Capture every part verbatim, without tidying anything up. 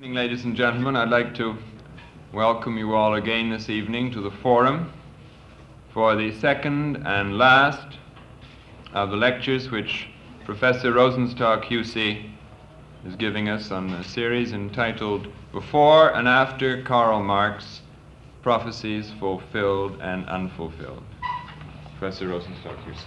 Good evening, ladies and gentlemen. I'd like to welcome you all again this evening to the forum for the second and last of the lectures which Professor Rosenstock Q C is giving us on a series entitled Before and After Karl Marx, Prophecies Fulfilled and Unfulfilled. Professor Rosenstock Q C.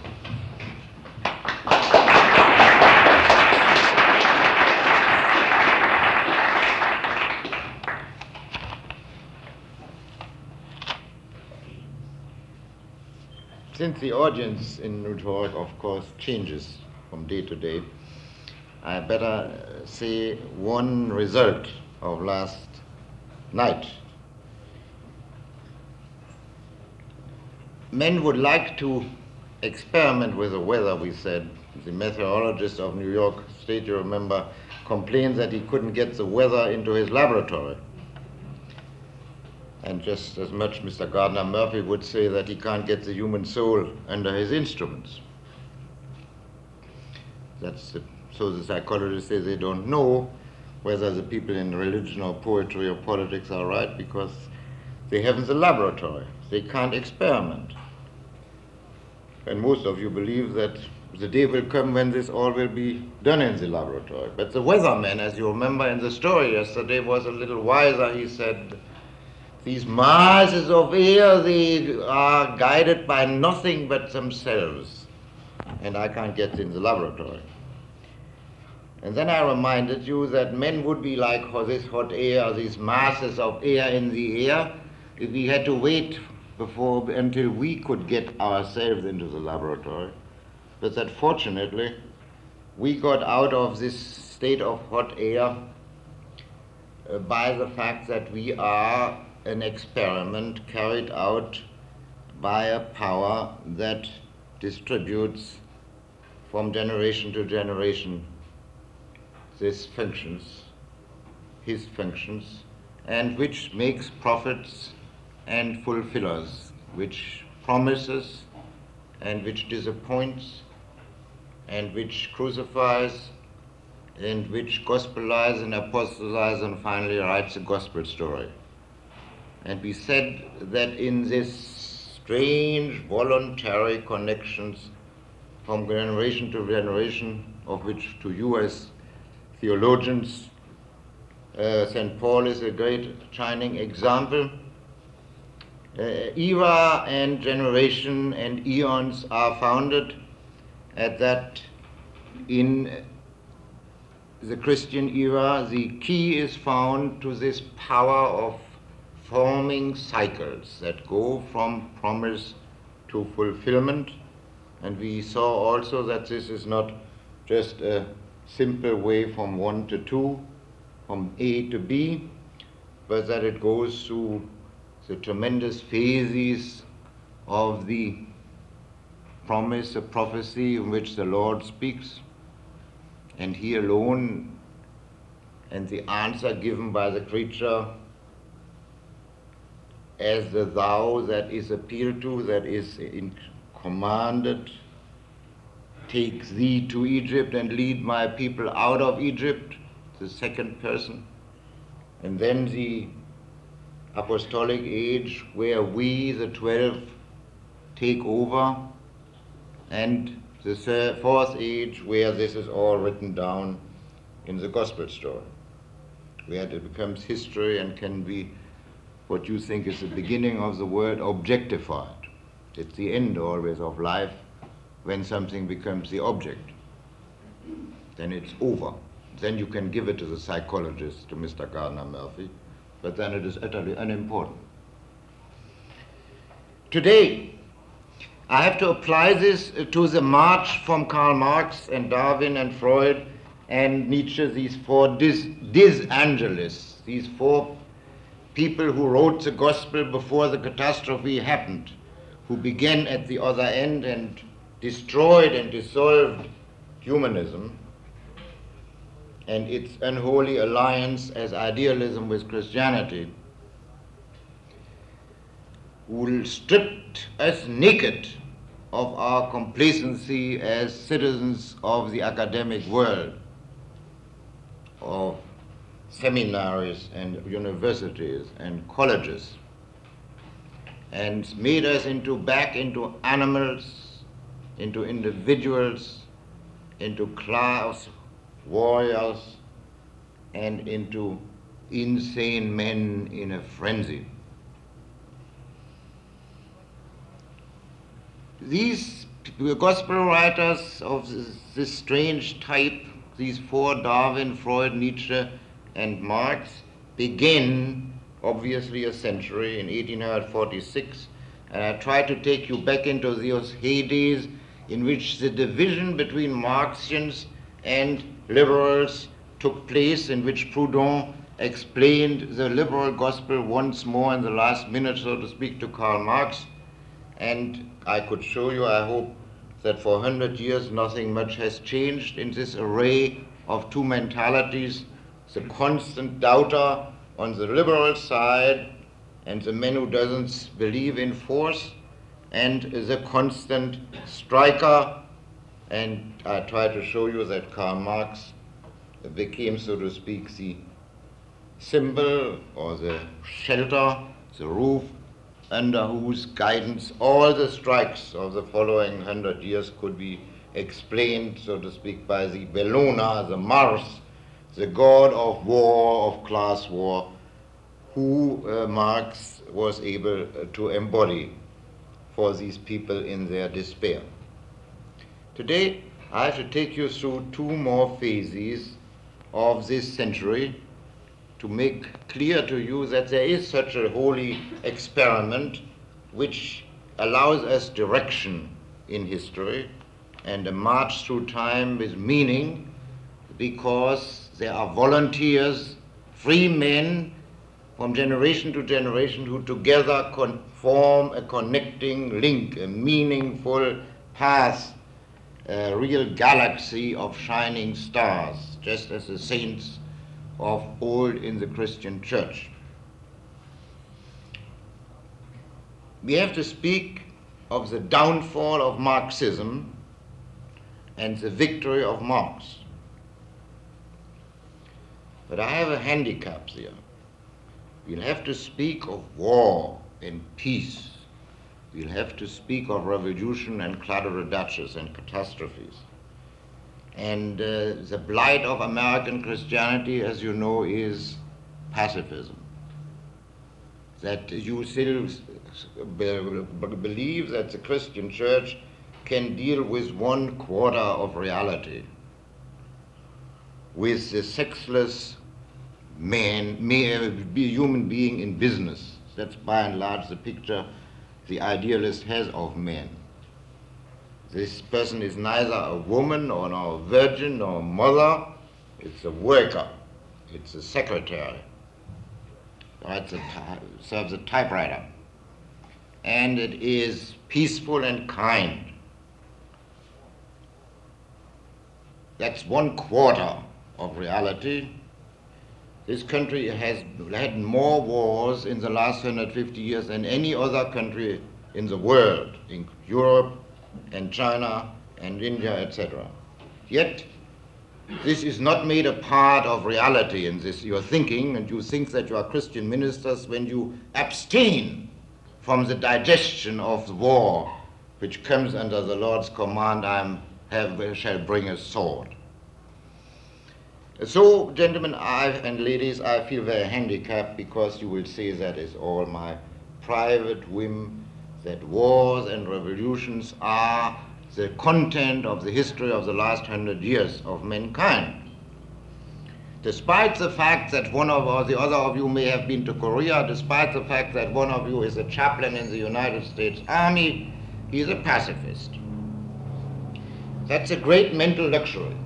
Since the audience in New York, of course, changes from day to day, I better say one result of last night. Men would like to experiment with the weather, we said. The meteorologist of New York State, you remember, complained that he couldn't get the weather into his laboratory. And just as much Mister Gardner Murphy would say that he can't get the human soul under his instruments. That's the, so the psychologists say they don't know whether the people in religion or poetry or politics are right because they haven't the laboratory. They can't experiment. And most of you believe that the day will come when this all will be done in the laboratory. But the weatherman, as you remember in the story yesterday, was a little wiser. He said, these masses of air, they are guided by nothing but themselves. And I can't get in the laboratory. And then I reminded you that men would be like this hot air, these masses of air in the air, if we had to wait before until we could get ourselves into the laboratory. But that fortunately, we got out of this state of hot air uh, by the fact that we are an experiment carried out by a power that distributes from generation to generation these functions, his functions, and which makes prophets and fulfillers, which promises and which disappoints, and which crucifies, and which gospelizes and apostolizes and finally writes a gospel story. And we said that in this strange voluntary connections from generation to generation, of which to you as theologians, uh, Saint Paul is a great shining example, uh, era and generation and eons are founded at that in the Christian era, the key is found to this power of forming cycles that go from promise to fulfillment. And we saw also that this is not just a simple way from one to two, from A to B, but that it goes through the tremendous phases of the promise, the prophecy in which the Lord speaks, and he alone, and the answer given by the creature as the thou that is appealed to, that is in commanded, take thee to Egypt and lead my people out of Egypt, the second person. And then the apostolic age where we, the twelve, take over, and the fourth age where this is all written down in the gospel story, where it becomes history and can be what you think is the beginning of the world objectified. It's the end always of life when something becomes the object. Then it's over. Then you can give it to the psychologist, to Mister Gardner Murphy, but then it is utterly unimportant. Today, I have to apply this to the march from Karl Marx and Darwin and Freud and Nietzsche, these four dis, dis-angelists, these four people who wrote the gospel before the catastrophe happened, who began at the other end and destroyed and dissolved humanism and its unholy alliance as idealism with Christianity, who stripped us naked of our complacency as citizens of the academic world, of seminaries and universities and colleges, and made us into back into animals, into individuals, into class warriors, and into insane men in a frenzy. These gospel writers of this, this strange type, these four, Darwin, Freud, Nietzsche, and Marx, begin obviously a century in eighteen forty-six, and I try to take you back into those heydays in which the division between Marxians and liberals took place, in which Proudhon explained the liberal gospel once more in the last minute, so to speak, to Karl Marx. And I could show you, I hope, that for a hundred years nothing much has changed in this array of two mentalities, the constant doubter on the liberal side and the man who doesn't believe in force, and the constant striker. And I try to show you that Karl Marx became, so to speak, the symbol or the shelter, the roof, under whose guidance all the strikes of the following hundred years could be explained, so to speak, by the Bellona, the Mars, the god of war, of class war, who uh, Marx was able uh, to embody for these people in their despair. Today, I have to take you through two more phases of this century to make clear to you that there is such a holy experiment which allows us direction in history and a march through time with meaning, because there are volunteers, free men from generation to generation who together con- form a connecting link, a meaningful path, a real galaxy of shining stars, just as the saints of old in the Christian church. We have to speak of the downfall of Marxism and the victory of Marx. But I have a handicap there. We'll have to speak of war and peace. We'll have to speak of revolution and kladderadatches and catastrophes. And uh, the blight of American Christianity, as you know, is pacifism. That you still believe that the Christian church can deal with one quarter of reality, with the sexless man, man, human being in business. That's by and large the picture the idealist has of man. This person is neither a woman or a virgin or a mother, it's a worker, it's a secretary, it's a, serves a typewriter, and it is peaceful and kind. That's one quarter of reality. This country has had more wars in the last one hundred fifty years than any other country in the world, in Europe and China and India, et cetera. Yet, this is not made a part of reality in this your thinking, and you think that you are Christian ministers when you abstain from the digestion of the war, which comes under the Lord's command, I am, have, shall bring a sword. So, gentlemen I, and ladies, I feel very handicapped, because you will say that is all my private whim, that wars and revolutions are the content of the history of the last hundred years of mankind. Despite the fact that one of or the other of you may have been to Korea, despite the fact that one of you is a chaplain in the United States Army, he is a pacifist. That's a great mental luxury.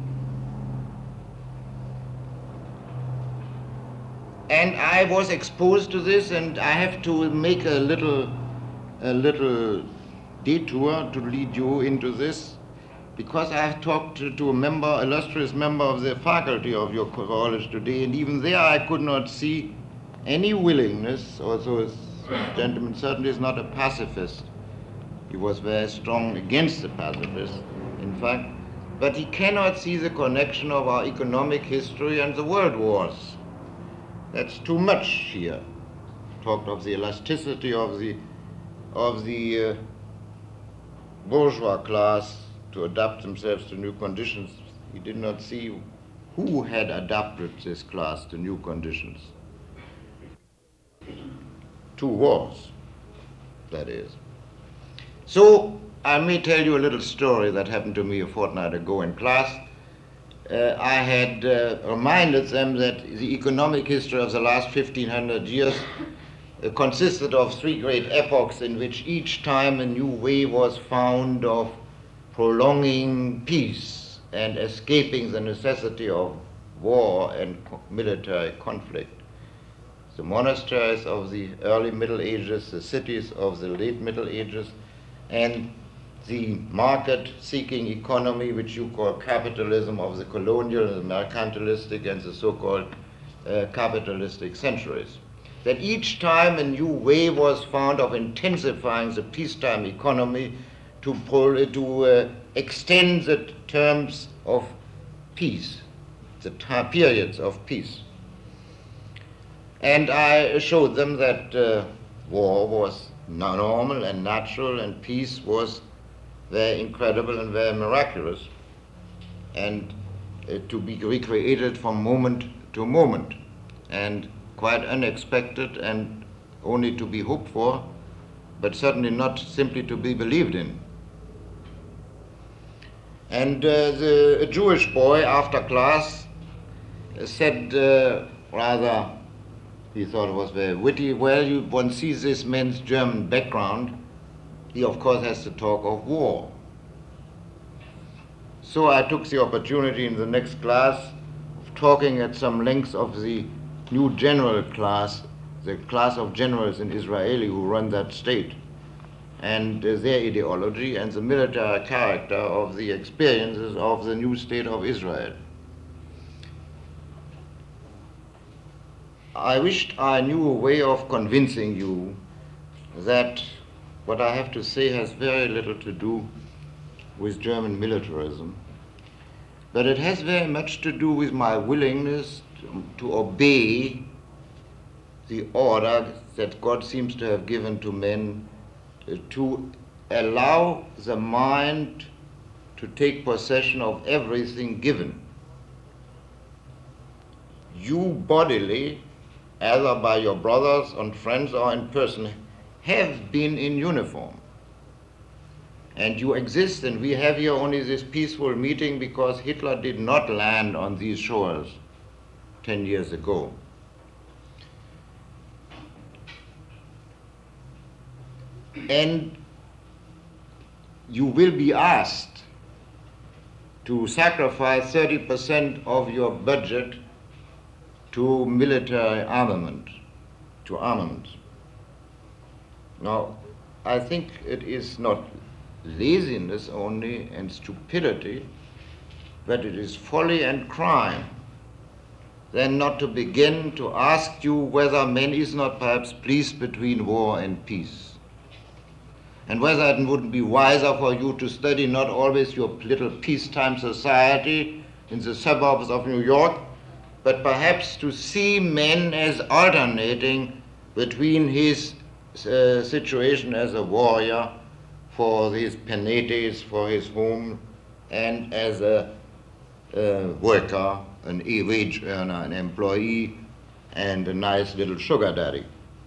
And I was exposed to this, and I have to make a little, a little detour to lead you into this, because I have talked to, to a member, illustrious member of the faculty of your college today, and even there I could not see any willingness. Also, this gentleman certainly is not a pacifist. He was very strong against the pacifists, in fact, but he cannot see the connection of our economic history and the world wars. That's too much here. Talked of the elasticity of the of the uh, bourgeois class to adapt themselves to new conditions. He did not see who had adapted this class to new conditions. Two wars, that is. So I may tell you a little story that happened to me a fortnight ago in class. Uh, I had uh, reminded them that the economic history of the last fifteen hundred years uh, consisted of three great epochs in which each time a new way was found of prolonging peace and escaping the necessity of war and co- military conflict. The monasteries of the early Middle Ages, the cities of the late Middle Ages, and the market-seeking economy, which you call capitalism, of the colonial, the mercantilistic, and the so-called uh, capitalistic centuries. That each time a new way was found of intensifying the peacetime economy to, pull, to uh, extend the terms of peace, the t- periods of peace. And I showed them that uh, war was normal and natural, and peace was very incredible and very miraculous, and uh, to be recreated from moment to moment, and quite unexpected and only to be hoped for, but certainly not simply to be believed in. And uh, the a Jewish boy after class uh, said uh, rather, he thought it was very witty, well, you, one sees this man's German background, he of course has to talk of war. So I took the opportunity in the next class of talking at some length of the new general class, the class of generals in Israel who run that state, and uh, their ideology and the military character of the experiences of the new state of Israel. I wished I knew a way of convincing you that what I have to say has very little to do with German militarism, but it has very much to do with my willingness to, to obey the order that God seems to have given to men uh, to allow the mind to take possession of everything given. You bodily, either by your brothers and friends or in person, have been in uniform. And you exist, and we have here only this peaceful meeting because Hitler did not land on these shores ten years ago. And you will be asked to sacrifice thirty percent of your budget to military armament, to armament. Now, I think it is not laziness only and stupidity, but it is folly and crime then not to begin to ask you whether man is not perhaps pleased between war and peace, and whether it wouldn't be wiser for you to study not always your little peacetime society in the suburbs of New York, but perhaps to see men as alternating between his uh, situation as a warrior for his penates, for his home, and as a uh, worker, an wage earner, an employee, and a nice little sugar daddy.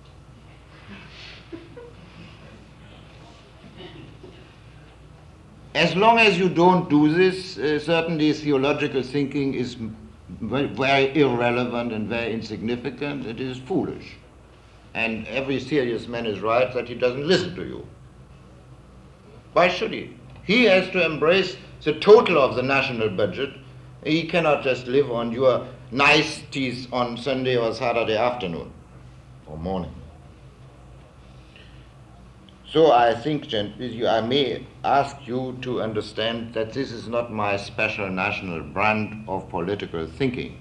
As long as you don't do this, uh, certainly theological thinking is very, very irrelevant and very insignificant. It is foolish. And every serious man is right that he doesn't listen to you. Why should he? He has to embrace the total of the national budget. He cannot just live on your niceties on Sunday or Saturday afternoon or morning. So I think, gently, I may ask you to understand that this is not my special national brand of political thinking,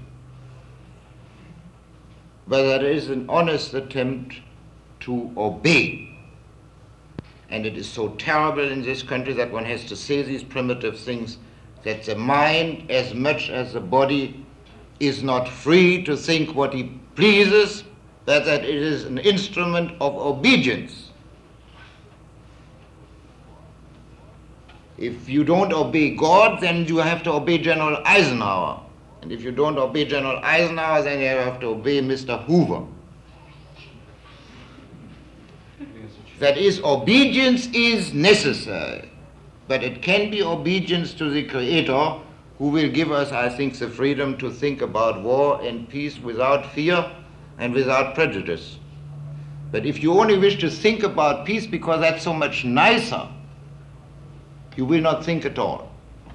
but that it is an honest attempt to obey. And it is so terrible in this country that one has to say these primitive things, that the mind as much as the body is not free to think what he pleases, but that it is an instrument of obedience. If you don't obey God, then you have to obey General Eisenhower. And if you don't obey General Eisenhower, then you have to obey Mister Hoover. That is, obedience is necessary, but it can be obedience to the Creator, who will give us, I think, the freedom to think about war and peace without fear and without prejudice. But if you only wish to think about peace because that's so much nicer, you will not think at all.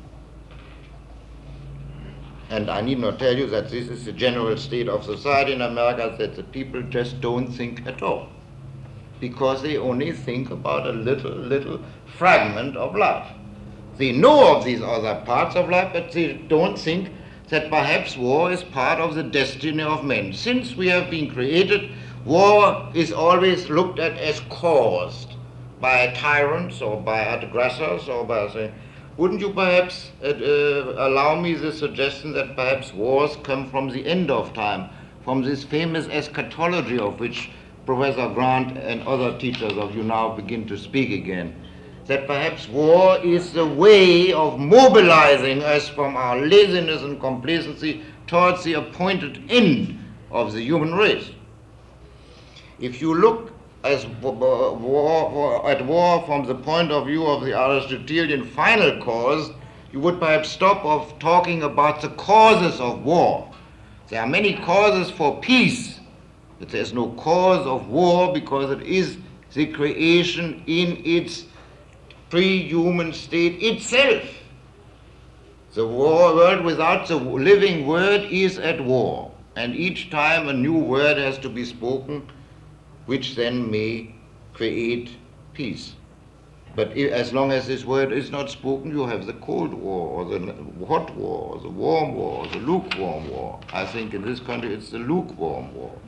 And I need not tell you that this is the general state of society in America, that the people just don't think at all, because they only think about a little, little fragment of life. They know of these other parts of life, but they don't think that perhaps war is part of the destiny of men. Since we have been created, war is always looked at as caused by tyrants or by aggressors or by saying, wouldn't you perhaps uh, uh, allow me the suggestion that perhaps wars come from the end of time, from this famous eschatology of which Professor Grant and other teachers of you now begin to speak again, that perhaps war is the way of mobilizing us from our laziness and complacency towards the appointed end of the human race. If you look as war, at war from the point of view of the Aristotelian final cause, you would perhaps stop of talking about the causes of war. There are many causes for peace, but there is no cause of war, because it is the creation in its pre-human state itself. The war, world without the living word is at war, and each time a new word has to be spoken, which then may create peace. But if, as long as this word is not spoken, you have the Cold War, or the hot war, or the warm war, or the lukewarm war. I think in this country it's the lukewarm war.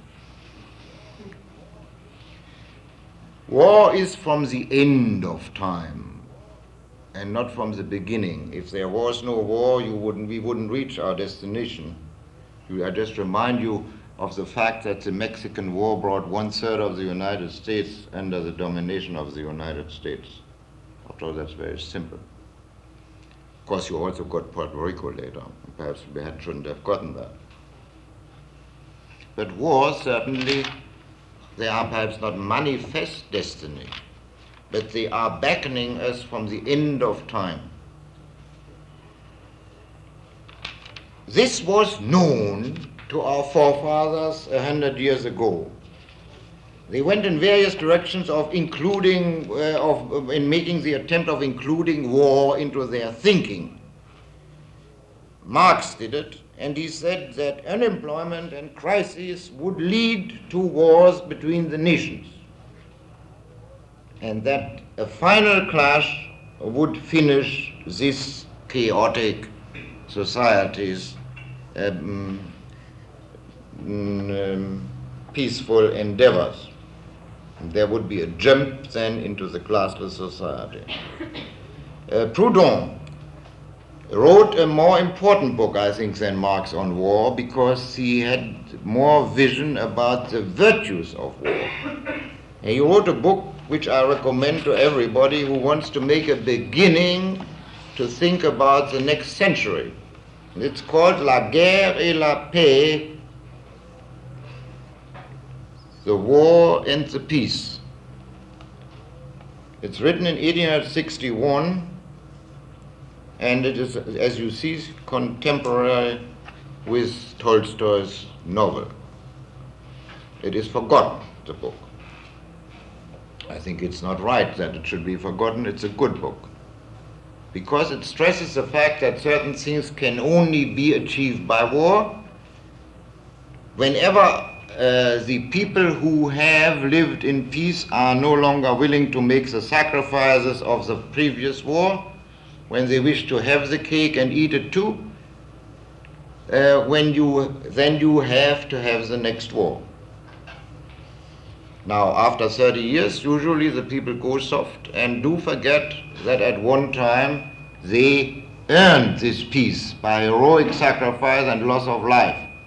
War is from the end of time, and not from the beginning. If there was no war, you wouldn't, we wouldn't reach our destination. I just remind you of the fact that the Mexican War brought one-third of the United States under the domination of the United States. After all, that's very simple. Of course, you also got Puerto Rico later. Perhaps we had, shouldn't have gotten that. But war, certainly, they are perhaps not manifest destiny, but they are beckoning us from the end of time. This was known to our forefathers a hundred years ago. They went in various directions of including, uh, of, in making the attempt of including war into their thinking. Marx did it, and he said that unemployment and crises would lead to wars between the nations, and that a final clash would finish these chaotic societies um, um, peaceful endeavors. There would be a jump then into the classless society. Uh, Proudhon wrote a more important book, I think, than Marx on war, because he had more vision about the virtues of war. And he wrote a book which I recommend to everybody who wants to make a beginning to think about the next century. It's called La Guerre et la Paix, The War and the Peace. It's written in eighteen sixty-one, and it is, as you see, contemporary with Tolstoy's novel. It is forgotten, the book. I think it's not right that it should be forgotten. It's a good book, because it stresses the fact that certain things can only be achieved by war. Whenever uh, the people who have lived in peace are no longer willing to make the sacrifices of the previous war, when they wish to have the cake and eat it too, uh, when you, then you have to have the next war. Now, after thirty years, usually the people go soft and do forget that at one time they earned this peace by heroic sacrifice and loss of life.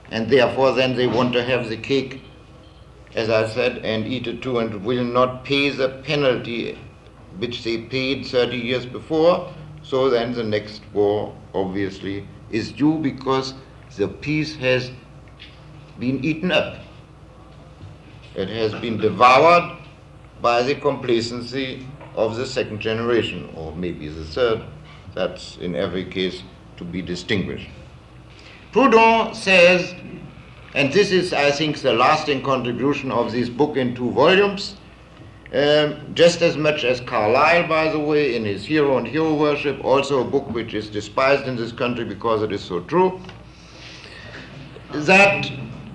And therefore then they want to have the cake, as I said, and eat it too, and will not pay the penalty which they paid thirty years before. So then the next war obviously is due, because the peace has been eaten up. It has been devoured by the complacency of the second generation, or maybe the third. That's in every case to be distinguished. Proudhon says, and this is, I think, the lasting contribution of this book in two volumes, um, just as much as Carlyle, by the way, in his Hero and Hero Worship, also a book which is despised in this country because it is so true, that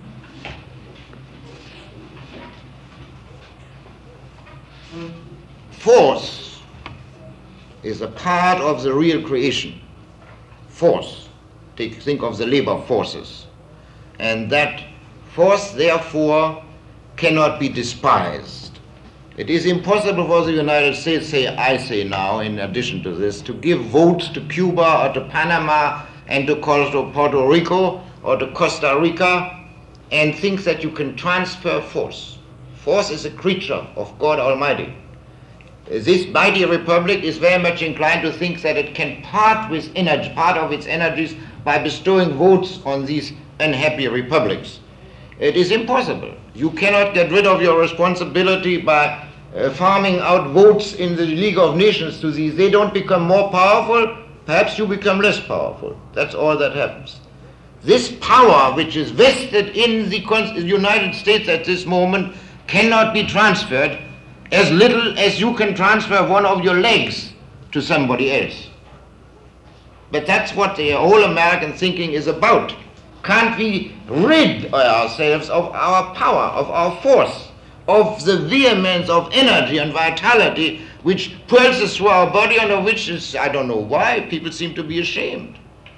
force is a part of the real creation. Force. Take, think of the labor forces. And that force, therefore, cannot be despised. It is impossible for the United States, say, I say now, in addition to this, to give votes to Cuba or to Panama and to Puerto Rico or to Costa Rica and think that you can transfer force. Force is a creature of God Almighty. This mighty republic is very much inclined to think that it can part with energy, part of its energies by bestowing votes on these unhappy republics. It is impossible. You cannot get rid of your responsibility by uh, farming out votes in the League of Nations to these. They don't become more powerful, perhaps you become less powerful. That's all that happens. This power which is vested in the United States at this moment cannot be transferred, as little as you can transfer one of your legs to somebody else. But that's what the whole American thinking is about. Can't we rid ourselves of our power, of our force, of the vehemence of energy and vitality which pulses through our body, and of which is, I don't know why, people seem to be ashamed.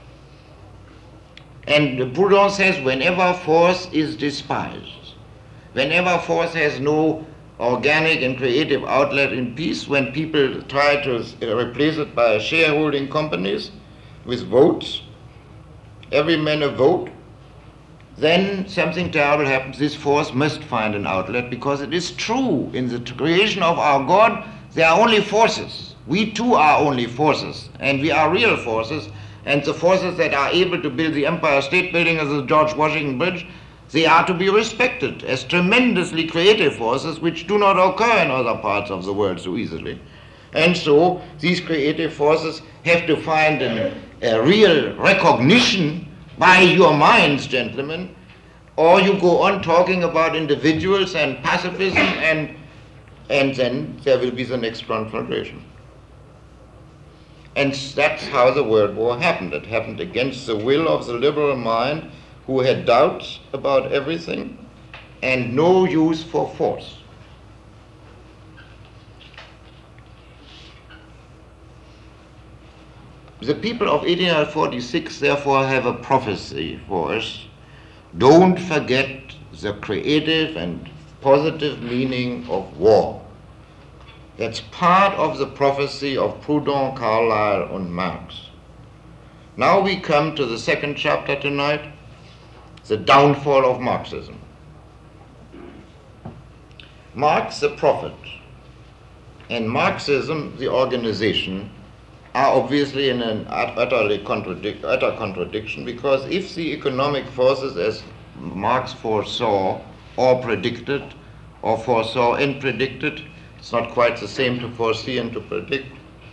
And Proudhon says, whenever force is despised, whenever force has no organic and creative outlet in peace, when people try to replace it by shareholding companies with votes, every man a vote, then something terrible happens. This force must find an outlet, because it is true, in the creation of our God, there are only forces. We too are only forces, and we are real forces, and the forces that are able to build the Empire State Building as the George Washington Bridge, they are to be respected as tremendously creative forces which do not occur in other parts of the world so easily. And so these creative forces have to find an, a real recognition by your minds, gentlemen, or you go on talking about individuals and pacifism, and, and then there will be the next confrontation. And that's how the World War happened. It happened against the will of the liberal mind, who had doubts about everything and no use for force. The people of eighteen forty-six therefore have a prophecy for us. Don't forget the creative and positive meaning of war. That's part of the prophecy of Proudhon, Carlyle, and Marx. Now we come to the second chapter tonight, the downfall of Marxism. Marx, the prophet, and Marxism, the organization, are obviously in an utterly contradic- utter contradiction, because if the economic forces, as Marx foresaw or predicted, or foresaw and predicted, it's not quite the same to foresee and to predict.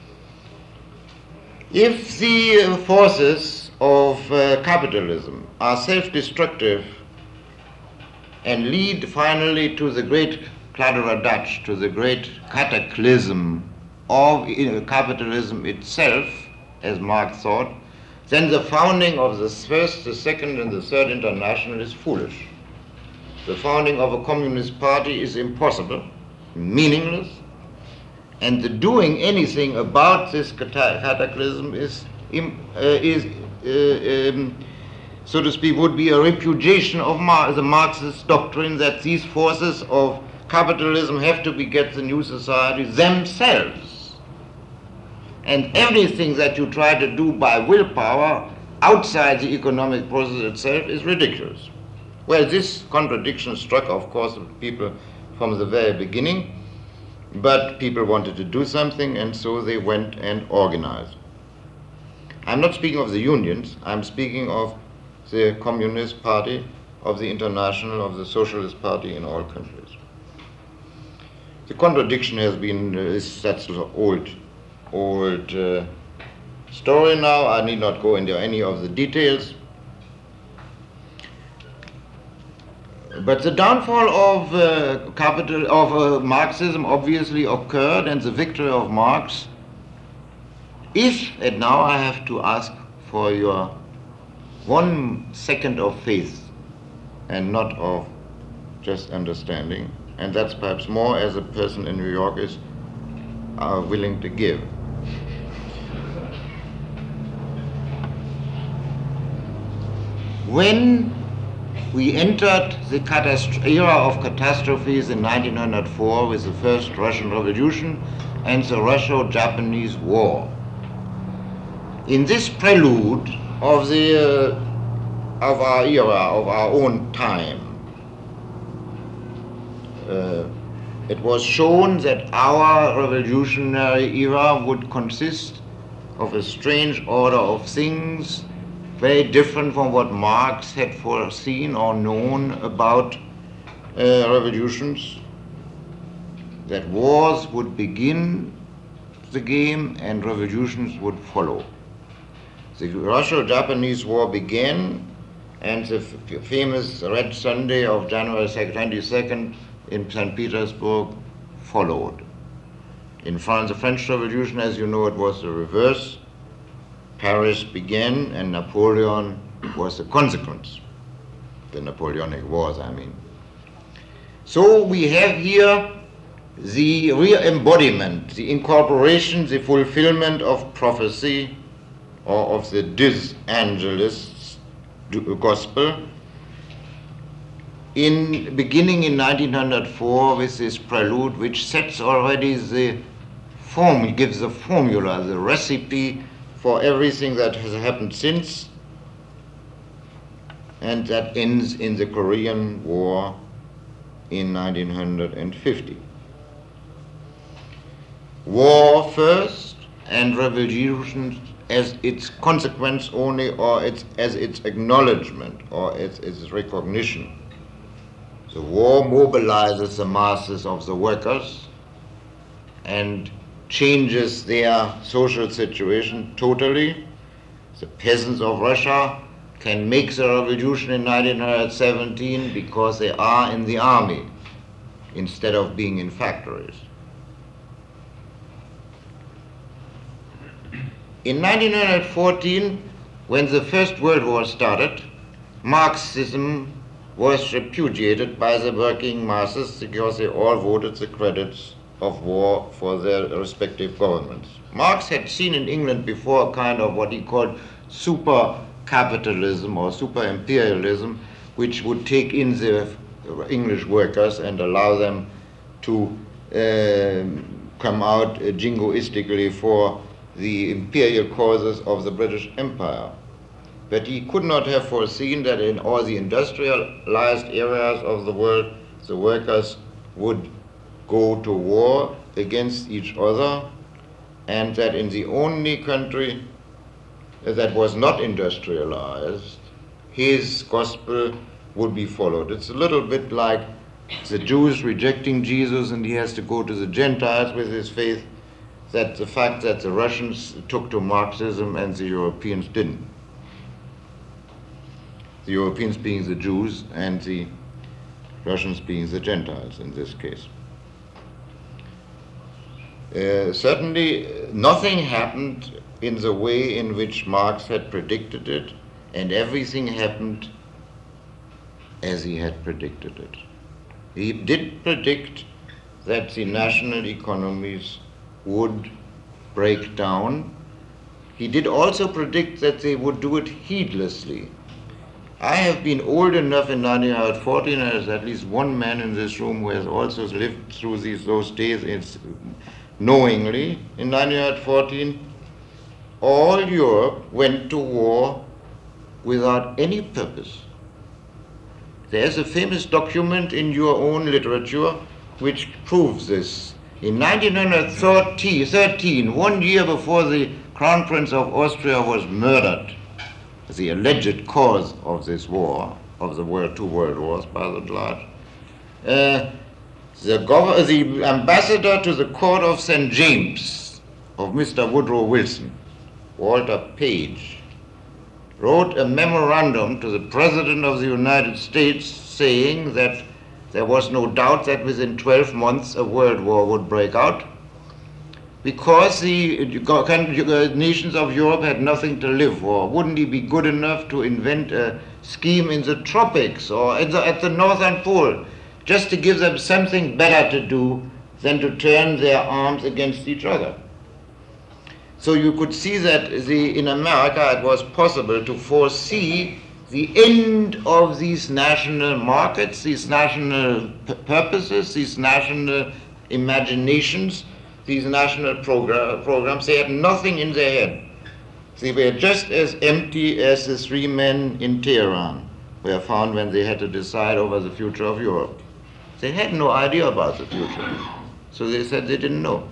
If the forces of uh, capitalism are self-destructive and lead finally to the great Kladderadatsch, to the great cataclysm of capitalism itself, as Marx thought, then the founding of the First, the Second, and the Third International is foolish. The founding of a communist party is impossible, meaningless, and the doing anything about this cataclysm is, uh, is uh, um, so to speak, would be a repudiation of Mar- the Marxist doctrine that these forces of capitalism have to beget the new society themselves. And everything that you try to do by willpower outside the economic process itself is ridiculous. Well, this contradiction struck, of course, people from the very beginning, but people wanted to do something, and so they went and organized. I'm not speaking of the unions, I'm speaking of the Communist Party, of the International, of the Socialist Party in all countries. The contradiction has been, uh, is, that's an old, old uh, story now. I need not go into any of the details. But the downfall of uh, capital of uh, Marxism obviously occurred, and the victory of Marx, if, and now I have to ask for your one second of faith and not of just understanding, and that's perhaps more as a person in New York is uh, willing to give. When we entered the era of catastrophes in nineteen oh four with the first Russian Revolution and the Russo-Japanese War, in this prelude of the uh, of our era, of our own time, uh, it was shown that our revolutionary era would consist of a strange order of things, very different from what Marx had foreseen or known about uh, revolutions, that wars would begin the game and revolutions would follow. The Russo-Japanese War began, and the f famous Red Sunday of January twenty-second in Saint Petersburg followed. In France, the French Revolution, as you know, it was the reverse. Paris began, and Napoleon was the consequence. The Napoleonic Wars, I mean. So we have here the re-embodiment, the incorporation, the fulfillment of prophecy, or of the disangelist gospel, in beginning in nineteen oh four with this prelude, which sets already the form, gives the formula, the recipe for everything that has happened since, and that ends in the Korean War in nineteen fifty. War first, and revolution as its consequence only, or its, as its acknowledgement, or its, its recognition. The war mobilizes the masses of the workers and changes their social situation totally. The peasants of Russia can make the revolution in nineteen seventeen because they are in the army instead of being in factories. In nineteen fourteen, when the First World War started, Marxism was repudiated by the working masses because they all voted the credits of war for their respective governments. Marx had seen in England before a kind of what he called super capitalism or super imperialism, which would take in the English workers and allow them to uh, come out uh, jingoistically for the imperial causes of the British Empire. But he could not have foreseen that in all the industrialized areas of the world, the workers would go to war against each other, and that in the only country that was not industrialized, his gospel would be followed. It's a little bit like the Jews rejecting Jesus and he has to go to the Gentiles with his faith, that the fact that the Russians took to Marxism and the Europeans didn't. The Europeans being the Jews and the Russians being the Gentiles in this case. Uh, certainly nothing happened in the way in which Marx had predicted it, and everything happened as he had predicted it. He did predict that the national economies would break down. He did also predict that they would do it heedlessly. I have been old enough in nineteen fourteen, and there's at least one man in this room who has also lived through these, those days it's, knowingly. In nineteen fourteen, all Europe went to war without any purpose. There's a famous document in your own literature which proves this. In nineteen thirteen, one year before the Crown Prince of Austria was murdered, the alleged cause of this war, of the world, two world wars by the large, uh, the, gov- the ambassador to the court of Saint James of Mister Woodrow Wilson, Walter Page, wrote a memorandum to the President of the United States saying that there was no doubt that within twelve months a world war would break out because the nations of Europe had nothing to live for. Wouldn't he be good enough to invent a scheme in the tropics or at the, at the Northern Pole just to give them something better to do than to turn their arms against each other? So you could see that the, in America it was possible to foresee the end of these national markets, these national p- purposes, these national imaginations, these national progr- programs. They had nothing in their head. They were just as empty as the three men in Tehran were found when they had to decide over the future of Europe. They had no idea about the future. So they said they didn't know.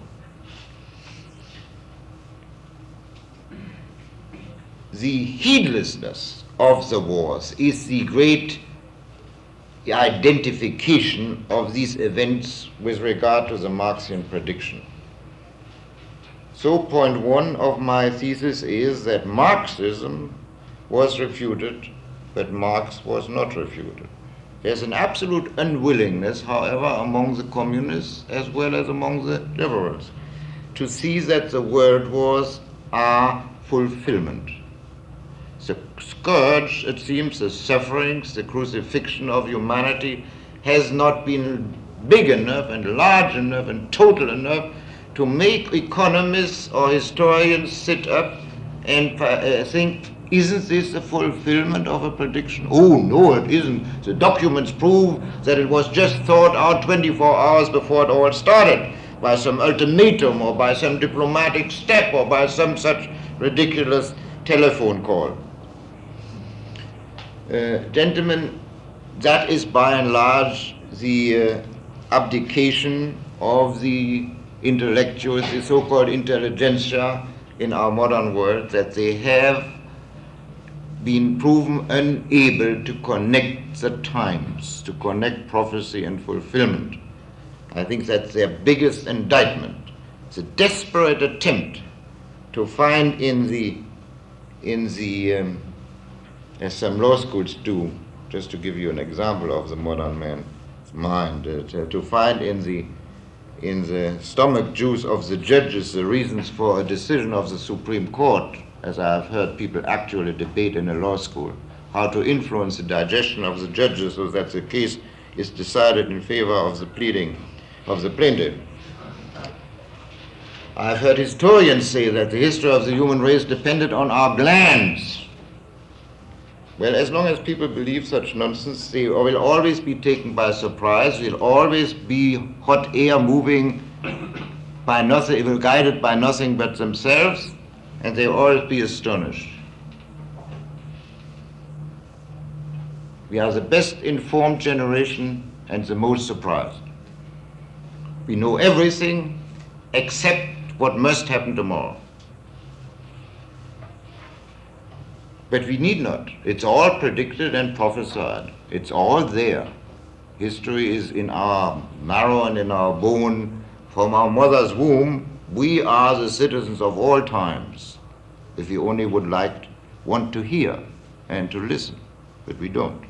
The heedlessness of the wars is the great identification of these events with regard to the Marxian prediction. So point one of my thesis is that Marxism was refuted, but Marx was not refuted. There's an absolute unwillingness, however, among the communists as well as among the liberals to see that the world wars are fulfillment. The scourge, it seems, the sufferings, the crucifixion of humanity has not been big enough and large enough and total enough to make economists or historians sit up and uh, think, isn't this a fulfillment of a prediction? Oh, no, it isn't. The documents prove that it was just thought out twenty-four hours before it all started by some ultimatum or by some diplomatic step or by some such ridiculous telephone call. Uh, gentlemen, that is by and large the uh, abdication of the intellectuals, the so-called intelligentsia in our modern world, that they have been proven unable to connect the times, to connect prophecy and fulfillment. I think that's their biggest indictment. It's a desperate attempt to find in the, in the um, as some law schools do, just to give you an example of the modern man's mind, uh, to, to find in the in the stomach juice of the judges the reasons for a decision of the Supreme Court, as I have heard people actually debate in a law school, how to influence the digestion of the judges so that the case is decided in favor of the pleading of the plaintiff. I've heard historians say that the history of the human race depended on our glands. Well, as long as people believe such nonsense, they will always be taken by surprise. They'll always be hot air moving by nothing, will guided by nothing but themselves, and they'll always be astonished. We are the best informed generation and the most surprised. We know everything except what must happen tomorrow. But we need not. It's all predicted and prophesied. It's all there. History is in our marrow and in our bone. From our mother's womb, we are the citizens of all times, if we only would like, want to hear and to listen. But we don't.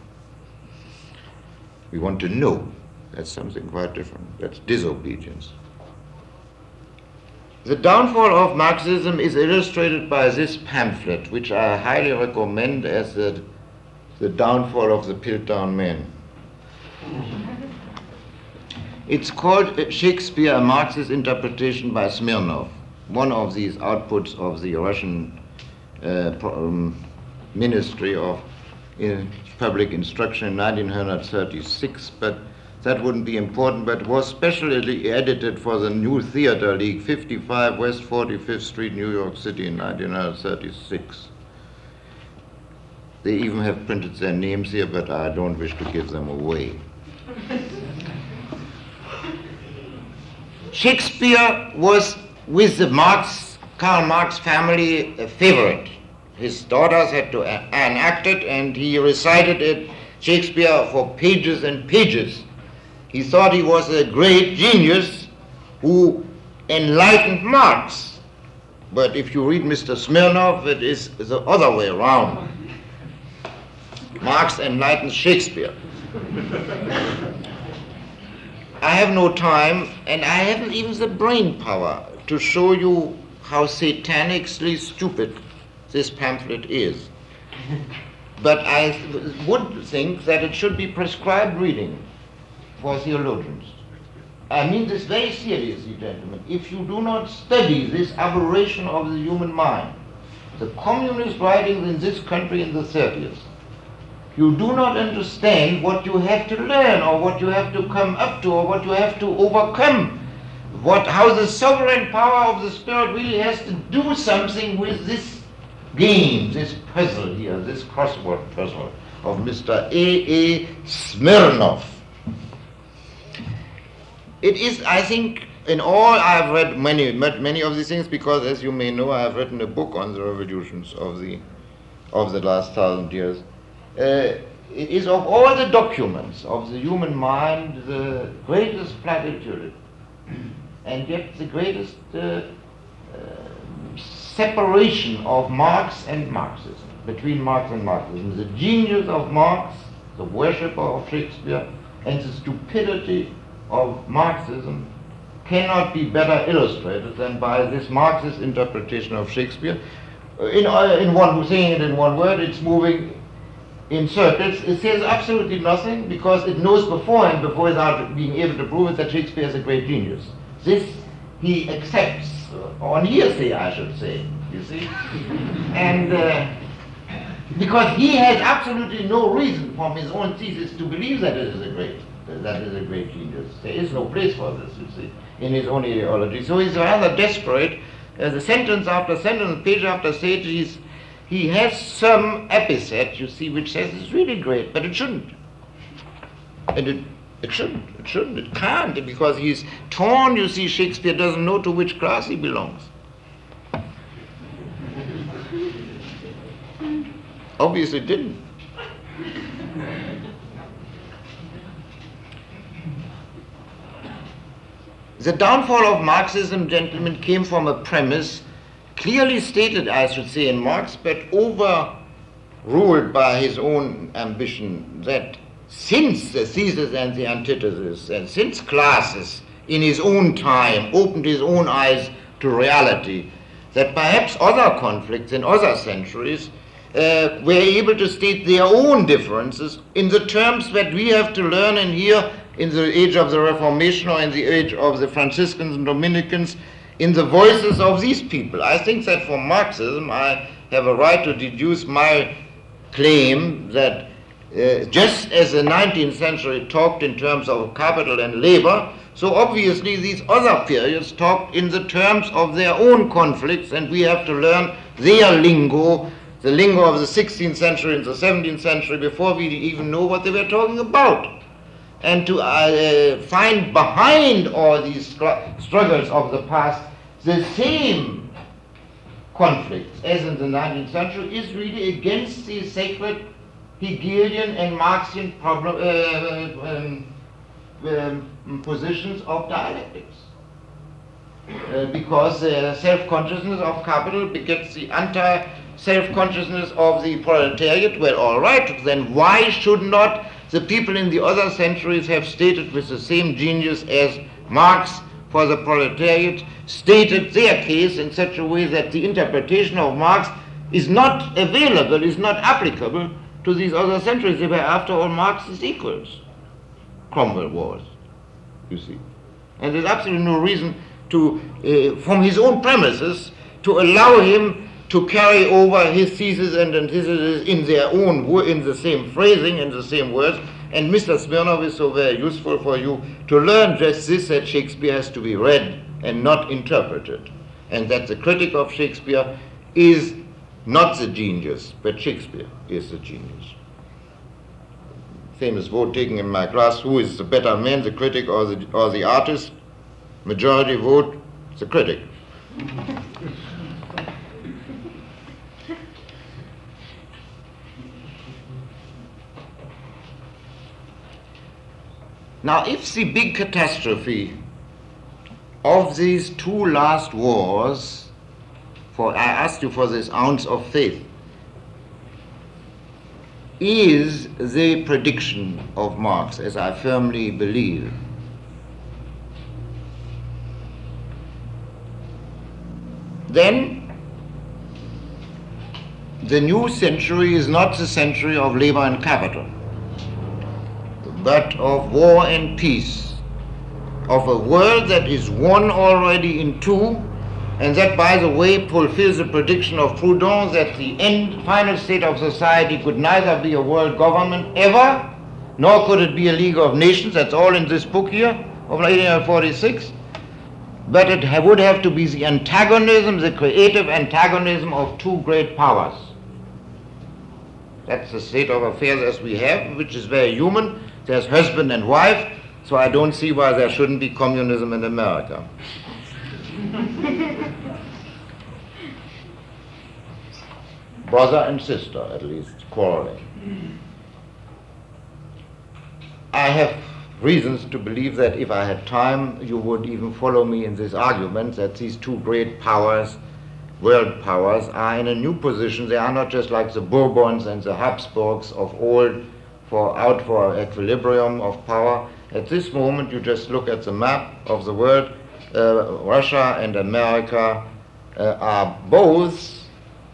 We want to know. That's something quite different. That's disobedience. The downfall of Marxism is illustrated by this pamphlet, which I highly recommend as the, the downfall of the Piltdown Man. It's called Shakespeare, a Marxist interpretation by Smirnov, one of these outputs of the Russian uh, um, Ministry of uh, Public Instruction in nineteen thirty-six, but that wouldn't be important, but was specially edited for the New Theater League, fifty-five West forty-fifth Street, New York City in nineteen thirty-six. They even have printed their names here, but I don't wish to give them away. Shakespeare was, with the Marx, Karl Marx family, a favorite. His daughters had to enact it, and he recited it, Shakespeare, for pages and pages. He thought he was a great genius who enlightened Marx. But if you read Mister Smirnov, it is the other way around. Marx enlightens Shakespeare. I have no time, and I haven't even the brain power to show you how satanically stupid this pamphlet is. But I would think that it should be prescribed reading for theologians. I mean this very seriously, gentlemen. If you do not study this aberration of the human mind, the communist writings in this country in the thirties, you do not understand what you have to learn, or what you have to come up to, or what you have to overcome. What, how the sovereign power of the Spirit really has to do something with this game, this puzzle here, this crossword puzzle of Mister A A Smirnov. It is, I think, in all, I have read many, many of these things, because, as you may know, I have written a book on the revolutions of the, of the last thousand years. Uh, it is, of all the documents of the human mind, the greatest platitude, and yet the greatest uh, uh, separation of Marx and Marxism, between Marx and Marxism. The genius of Marx, the worshipper of Shakespeare, and the stupidity of Marxism cannot be better illustrated than by this Marxist interpretation of Shakespeare. In, uh, in one, saying it in one word, it's moving in circles. It says absolutely nothing, because it knows beforehand, before without being able to prove it, that Shakespeare is a great genius. This he accepts, uh, on hearsay, I should say, you see. And uh, because he has absolutely no reason from his own thesis to believe that it is a great, that is a great genius. There is no place for this, you see, in his own ideology. So he's rather desperate. Uh, the sentence after sentence, page after page, he's He has some epithet, you see, which says it's really great, but it shouldn't. And it, it shouldn't, it shouldn't, it can't, because he's torn, you see. Shakespeare doesn't know to which class he belongs. Obviously didn't. The downfall of Marxism, gentlemen, came from a premise clearly stated, I should say, in Marx, but overruled by his own ambition, that since the thesis and the antithesis, and since classes in his own time opened his own eyes to reality, that perhaps other conflicts in other centuries uh, were able to state their own differences in the terms that we have to learn and hear in the age of the Reformation, or in the age of the Franciscans and Dominicans, in the voices of these people. I think that from Marxism I have a right to deduce my claim that uh, just as the nineteenth century talked in terms of capital and labor, so obviously these other periods talked in the terms of their own conflicts, and we have to learn their lingo, the lingo of the sixteenth century and the seventeenth century, before we even know what they were talking about. And to uh, find behind all these str- struggles of the past the same conflicts as in the nineteenth century is really against the sacred Hegelian and Marxian problem, uh, um, um, positions of dialectics. Uh, because the self-consciousness of capital begets the anti-self-consciousness of the proletariat. Well, all right, then why should not the people in the other centuries have stated with the same genius as Marx for the proletariat, stated their case in such a way that the interpretation of Marx is not available, is not applicable to these other centuries? They were, after all, Marx's equals. Cromwell was, you see. And there's absolutely no reason to, uh, from his own premises, to allow him to carry over his thesis and antithesis in their own, in the same phrasing, in the same words. And Mister Smirnov is so very useful for you to learn just this, that Shakespeare has to be read and not interpreted, and that the critic of Shakespeare is not the genius, but Shakespeare is the genius. Famous vote taken in my class, who is the better man, the critic or the, or the artist? Majority vote, the critic. Now, if the big catastrophe of these two last wars, for I asked you for this ounce of faith, is the prediction of Marx, as I firmly believe, then the new century is not the century of labor and capital, but of war and peace, of a world that is one already in two, and that, by the way, fulfills the prediction of Proudhon that the end, final state of society could neither be a world government ever, nor could it be a League of Nations, that's all in this book here, of eighteen forty-six, but it ha- would have to be the antagonism, the creative antagonism of two great powers. That's the state of affairs as we have, which is very human. There's husband and wife, so I don't see why there shouldn't be communism in America. Brother and sister, at least, quarreling. I have reasons to believe that if I had time, you would even follow me in this argument that these two great powers, world powers, are in a new position. They are not just like the Bourbons and the Habsburgs of old, for out for equilibrium of power. At this moment, you just look at the map of the world. Uh, Russia and America uh, are both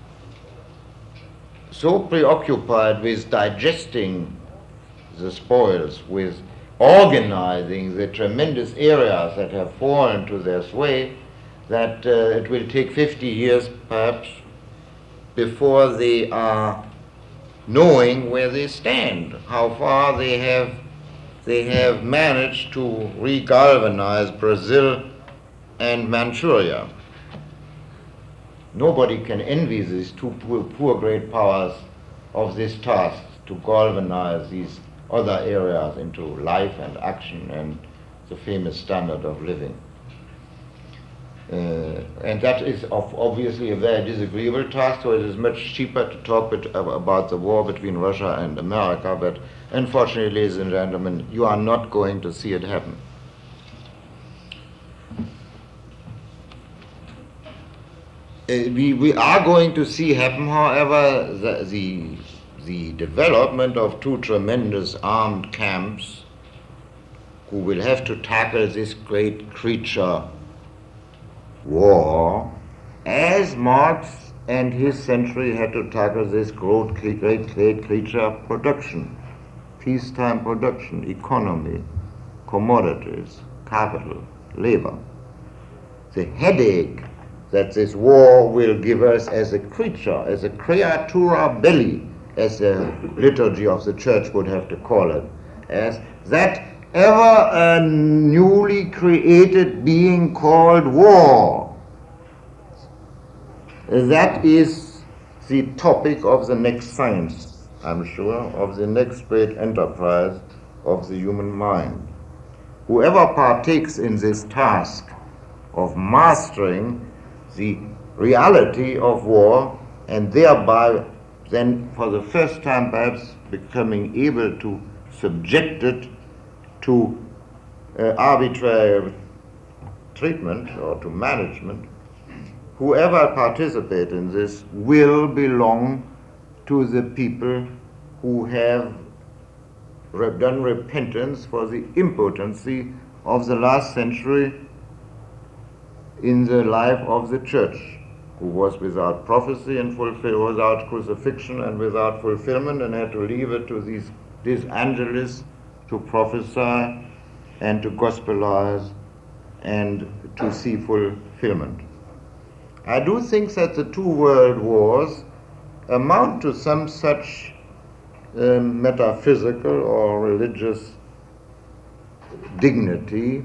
so preoccupied with digesting the spoils, with organizing the tremendous areas that have fallen to their sway, that uh, it will take fifty years perhaps before they are knowing where they stand, how far they have they have managed to re-galvanize Brazil and Manchuria. Nobody can envy these two poor, poor great powers of this task to galvanize these other areas into life and action and the famous standard of living. Uh, and that is of obviously a very disagreeable task, so it is much cheaper to talk bet- about the war between Russia and America, but unfortunately, ladies and gentlemen, you are not going to see it happen. Uh, we, we are going to see happen, however, the, the, the development of two tremendous armed camps who will have to tackle this great creature war, as Marx and his century had to tackle this great, great, great creature production, peacetime production, economy, commodities, capital, labor. The headache that this war will give us as a creature, as a creatura belli, as the liturgy of the church would have to call it, as that ever a newly created being called war. That is the topic of the next science, I'm sure, of the next great enterprise of the human mind. Whoever partakes in this task of mastering the reality of war and thereby then for the first time perhaps becoming able to subject it to uh, arbitrary treatment or to management, whoever participates in this will belong to the people who have re- done repentance for the impotency of the last century in the life of the church, who was without prophecy and fulfill, without crucifixion and without fulfillment, and had to leave it to these, these angelists to prophesy and to gospelize and to see fulfillment. I do think that the two world wars amount to some such um, metaphysical or religious dignity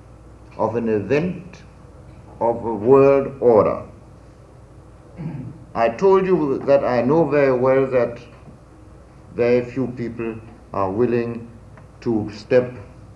of an event of a world order. I told you that I know very well that very few people are willing to step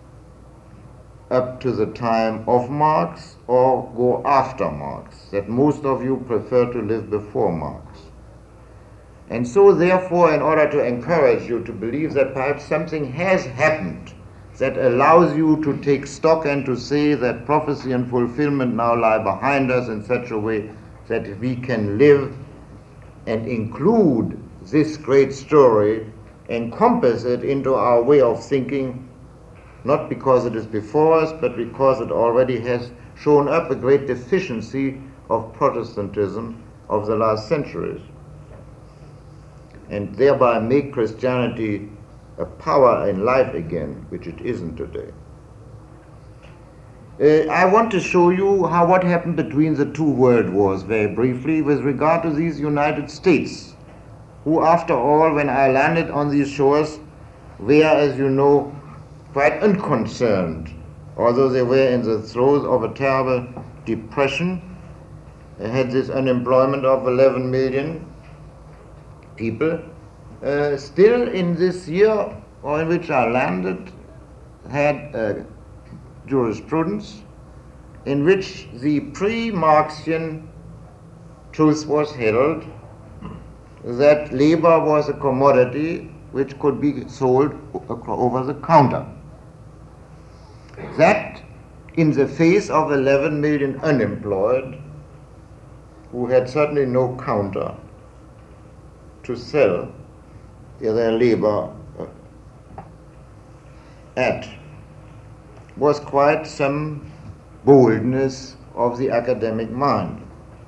up to the time of Marx or go after Marx, that most of you prefer to live before Marx. And so therefore, in order to encourage you to believe that perhaps something has happened that allows you to take stock and to say that prophecy and fulfillment now lie behind us in such a way that we can live and include this great story, encompass it into our way of thinking, not because it is before us, but because it already has shown up a great deficiency of Protestantism of the last centuries, and thereby make Christianity a power in life again, which it isn't today. Uh, I want to show you how what happened between the two world wars very briefly with regard to these United States, who after all, when I landed on these shores, were, as you know, quite unconcerned, although they were in the throes of a terrible depression. They had this unemployment of eleven million people. Uh, still in this year in which I landed, had uh, jurisprudence in which the pre-Marxian truth was held that labor was a commodity which could be sold over the counter. That in the face of eleven million unemployed who had certainly no counter to sell their labor at, was quite some boldness of the academic mind,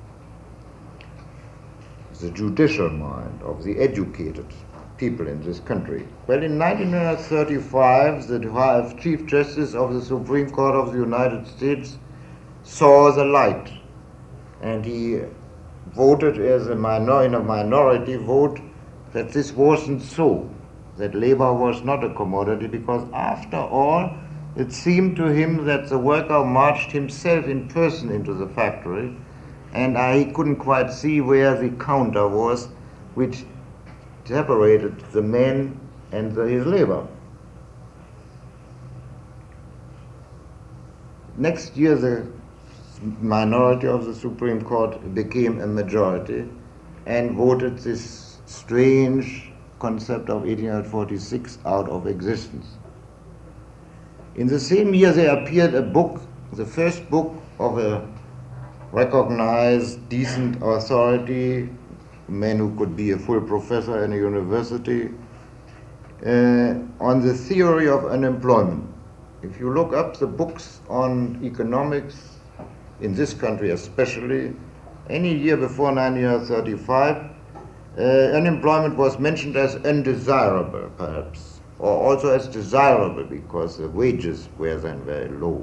the judicial mind of the educated people in this country. Well, in nineteen thirty-five, the Chief Justice of the Supreme Court of the United States saw the light, and he voted as a minor, in a minority vote that this wasn't so, that labor was not a commodity, because after all, it seemed to him that the worker marched himself in person into the factory, and I couldn't quite see where the counter was which separated the man and the, his labor. Next year, the minority of the Supreme Court became a majority and voted this strange concept of eighteen forty-six out of existence. In the same year, there appeared a book, the first book of a recognized, decent authority, a man who could be a full professor in a university, uh, on the theory of unemployment. If you look up the books on economics, in this country especially, any year before nineteen thirty-five, uh, unemployment was mentioned as undesirable, perhaps, or also as desirable because the wages were then very low.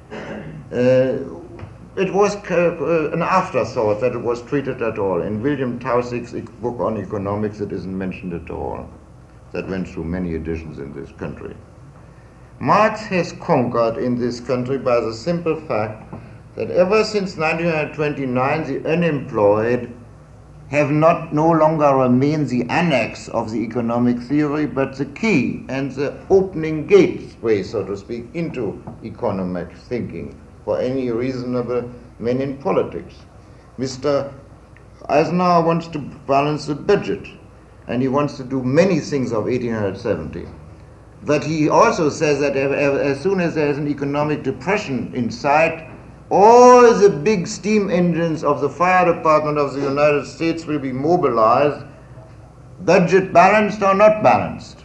Uh, it was uh, an afterthought that it was treated at all. In William Tausig's book on economics, it isn't mentioned at all. That went through many editions in this country. Marx has conquered in this country by the simple fact that ever since nineteen twenty-nine, the unemployed have not no longer remained the annex of the economic theory, but the key and the opening gateway, so to speak, into economic thinking for any reasonable man in politics. Mister Eisenhower wants to balance the budget, and he wants to do many things of eighteen seventy. But he also says that as soon as there is an economic depression in sight, all the big steam engines of the fire department of the United States will be mobilized, budget balanced or not balanced.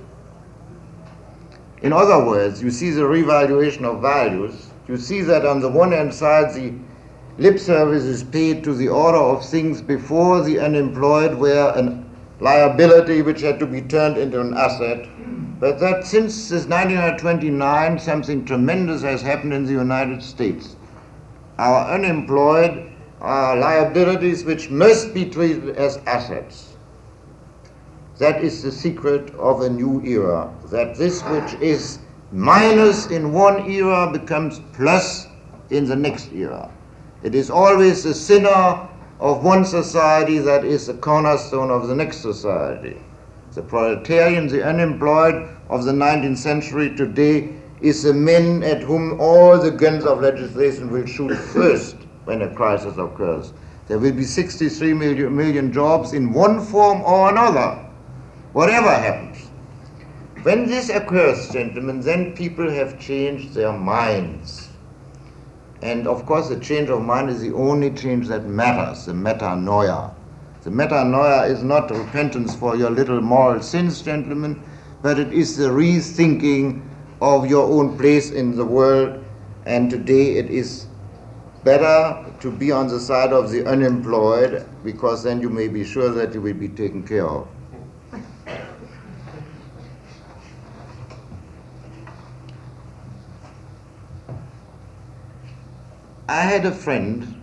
In other words, you see the revaluation of values. You see that on the one hand side, the lip service is paid to the order of things before the unemployed were a liability which had to be turned into an asset, but that since this nineteen twenty-nine, something tremendous has happened in the United States. Our unemployed are liabilities which must be treated as assets. That is the secret of a new era, that this which is minus in one era becomes plus in the next era. It is always the sinner of one society that is the cornerstone of the next society. The proletarian, the unemployed of the nineteenth century today is the men at whom all the guns of legislation will shoot first when a crisis occurs. There will be sixty-three million, million jobs in one form or another, whatever happens. When this occurs, gentlemen, then people have changed their minds. And of course the change of mind is the only change that matters, the metanoia. The metanoia is not repentance for your little moral sins, gentlemen, but it is the rethinking of your own place in the world. And today it is better to be on the side of the unemployed, because then you may be sure that you will be taken care of. I had a friend,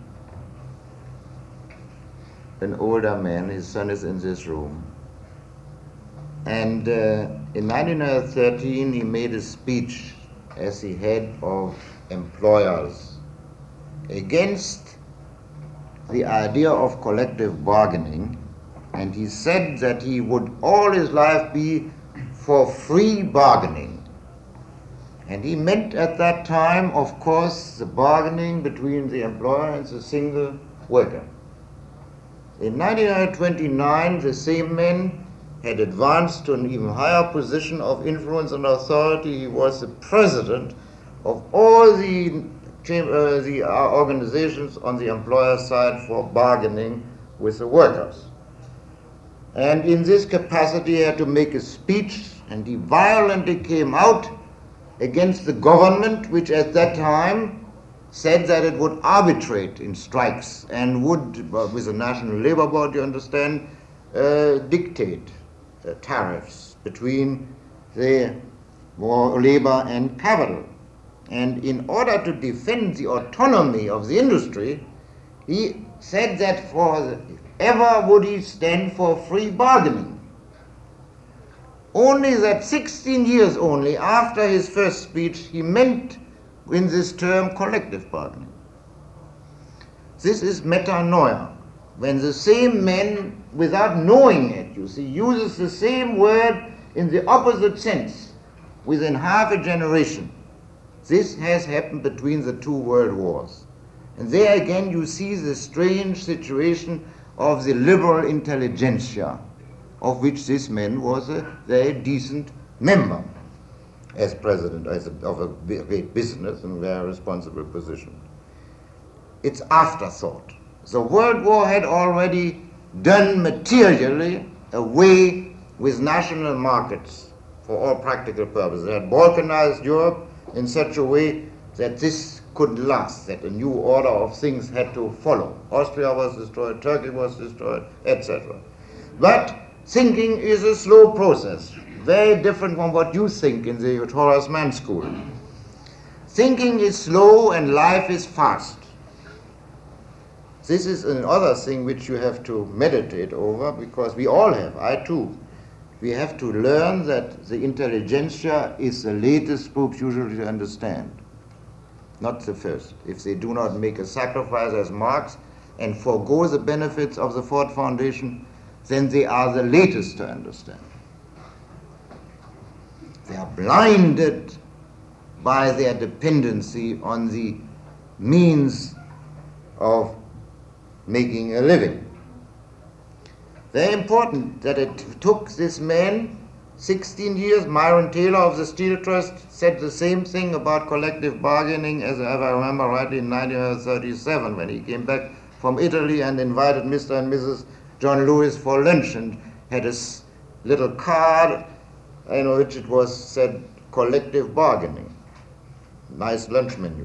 an older man, his son is in this room, and uh, in nineteen thirteen he made a speech as the head of employers against the idea of collective bargaining, and he said that he would all his life be for free bargaining. And he meant at that time, of course, the bargaining between the employer and the single worker. In nineteen twenty-nine, the same man had advanced to an even higher position of influence and authority. He was the president of all the, uh, the uh, organizations on the employer side for bargaining with the workers. And in this capacity, he had to make a speech, and he violently came out against the government, which at that time said that it would arbitrate in strikes and would, with the National Labor Board, you understand, uh, dictate uh, tariffs between the labor and capital. And in order to defend the autonomy of the industry, he said that forever would he stand for free bargaining. Only that sixteen years only after his first speech, he meant in this term collective bargaining. This is metanoia. When the same man, without knowing it, you see, uses the same word in the opposite sense within half a generation. This has happened between the two world wars. And there again you see the strange situation of the liberal intelligentsia, of which this man was a very decent member as president as a, of a great business and very responsible position. It's afterthought. The World War had already done materially away with national markets for all practical purposes. It had balkanized Europe in such a way that this couldn't last, that a new order of things had to follow. Austria was destroyed, Turkey was destroyed, et cetera. But thinking is a slow process, very different from what you think in the Horace Mann school. Thinking is slow and life is fast. This is another thing which you have to meditate over, because we all have, I too. We have to learn that the intelligentsia is the latest group usually to understand, not the first. If they do not make a sacrifice as Marx and forego the benefits of the Ford Foundation, then they are the latest to understand. They are blinded by their dependency on the means of making a living. Very important that it took this man sixteen years. Myron Taylor of the Steel Trust said the same thing about collective bargaining, as I remember rightly, in nineteen thirty-seven, when he came back from Italy and invited Mister and Missus John Lewis for lunch and had a little card in which it was said collective bargaining. Nice lunch menu.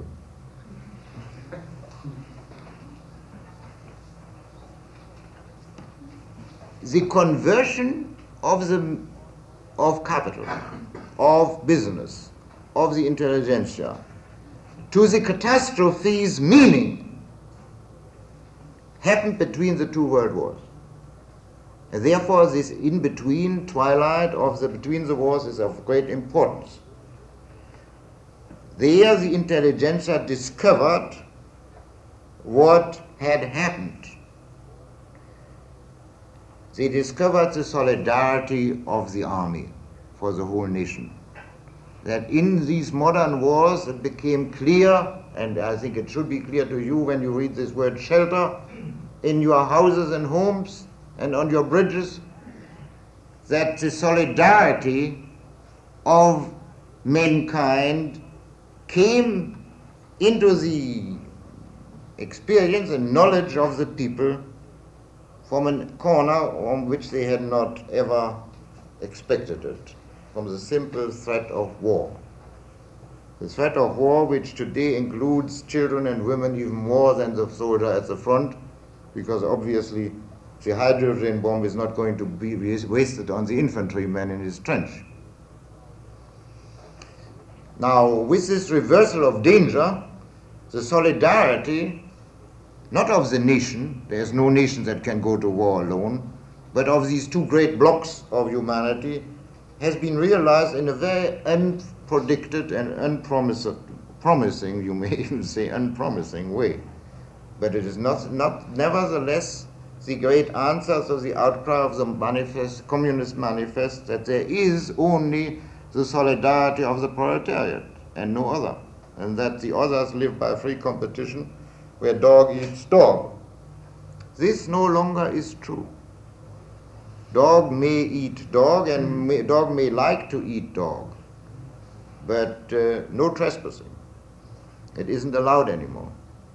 The conversion of the of capital, of business, of the intelligentsia to the catastrophes meaning happened between the two world wars. And therefore this in-between twilight of the between the wars is of great importance. There the intelligentsia discovered what had happened they discovered the solidarity of the army for the whole nation. That in these modern wars it became clear, and I think it should be clear to you when you read this word shelter, in your houses and homes and on your bridges, that the solidarity of mankind came into the experience and knowledge of the people from a corner on which they had not ever expected it, from the simple threat of war. The threat of war, which today includes children and women even more than the soldier at the front, because obviously the hydrogen bomb is not going to be wasted on the infantryman in his trench. Now, with this reversal of danger, the solidarity, not of the nation, there's no nation that can go to war alone, but of these two great blocks of humanity, has been realized in a very unpredicted and unpromising, you may even say unpromising way. But it is not, not nevertheless the great answer to the outcry of the manifest, Communist Manifest, that there is only the solidarity of the proletariat and no other, and that the others live by free competition where dog eats dog. This no longer is true. Dog may eat dog, and may, dog may like to eat dog, but uh, no trespassing. It isn't allowed anymore.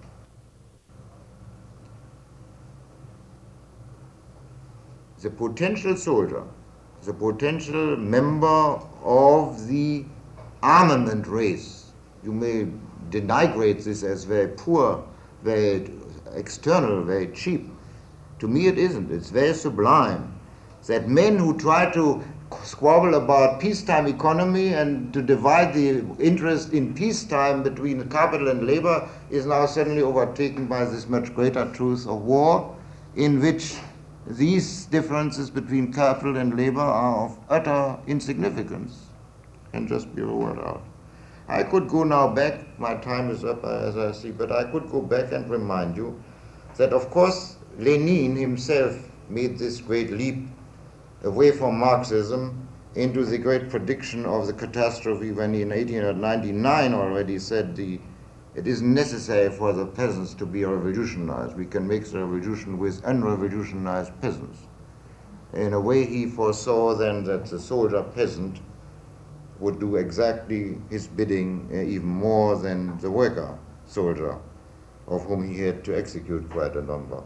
The potential soldier, the potential member of the armament race, you may denigrate this as very poor, very external, very cheap. To me it isn't. It's very sublime that men who try to squabble about peacetime economy and to divide the interest in peacetime between capital and labor is now suddenly overtaken by this much greater truth of war, in which these differences between capital and labor are of utter insignificance and just be rolled out. I could go now back, my time is up as I see, but I could go back and remind you that of course Lenin himself made this great leap away from Marxism into the great prediction of the catastrophe when he in eighteen ninety-nine already said the it is necessary for the peasants to be revolutionized. We can make the revolution with unrevolutionized peasants. In a way, he foresaw then that the soldier peasant would do exactly his bidding, uh, even more than the worker soldier, of whom he had to execute quite a number.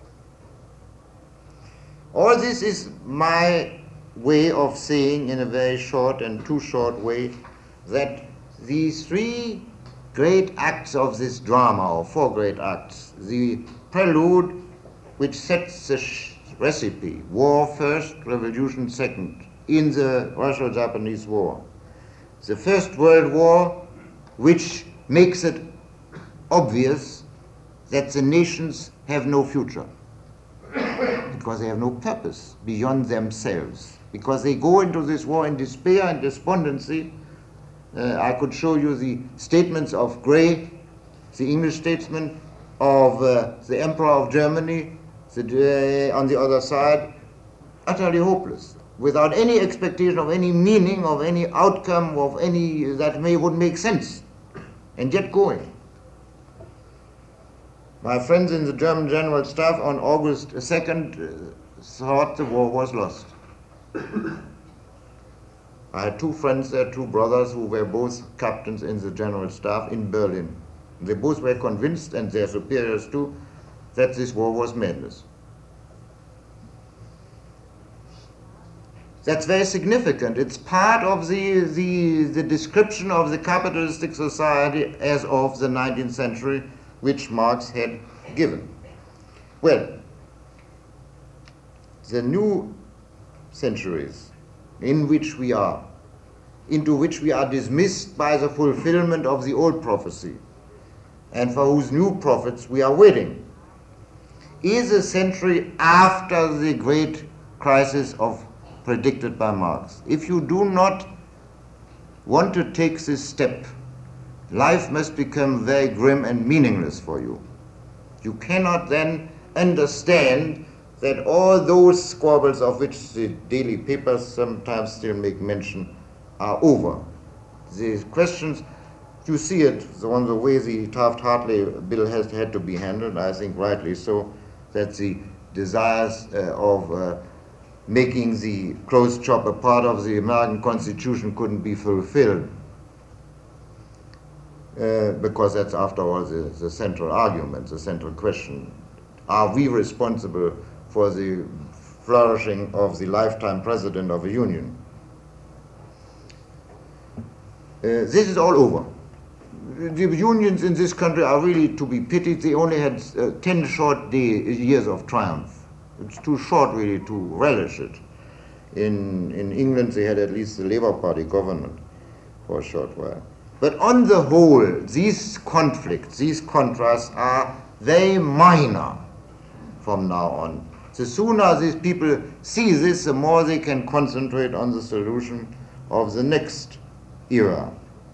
All this is my way of saying in a very short and too short way that these three great acts of this drama, or four great acts, the prelude which sets the sh recipe, war first, revolution second, in the Russo-Japanese War. The First World War, which makes it obvious that the nations have no future, because they have no purpose beyond themselves, because they go into this war in despair and despondency. Uh, I could show you the statements of Gray, the English statesman, of uh, the Emperor of Germany, the, uh, on the other side, utterly hopeless, without any expectation of any meaning, of any outcome, of any that may would make sense, and yet going. My friends in the German General Staff on August second uh, thought the war was lost. I had two friends there, two brothers who were both captains in the General Staff in Berlin. They both were convinced, and their superiors too, that this war was madness. That's very significant. It's part of the, the, the description of the capitalistic society as of the nineteenth century, which Marx had given. Well, the new centuries in which we are, into which we are dismissed by the fulfillment of the old prophecy, and for whose new prophets we are waiting, is a century after the great crisis of predicted by Marx. If you do not want to take this step, life must become very grim and meaningless for you. You cannot then understand that all those squabbles of which the daily papers sometimes still make mention are over. The questions, you see it on the way the Taft-Hartley bill has had to be handled, I think rightly so, that the desires uh, of uh, making the closed shop a part of the American Constitution couldn't be fulfilled. Uh, because that's, after all, the, the central argument, the central question. Are we responsible for the flourishing of the lifetime president of a union? Uh, this is all over. The unions in this country are really to be pitied. They only had uh, ten short day, years of triumph. It's too short, really, to relish it. In, in England, they had at least the Labour Party government for a short while. But on the whole, these conflicts, these contrasts are very minor from now on. The sooner these people see this, the more they can concentrate on the solution of the next era.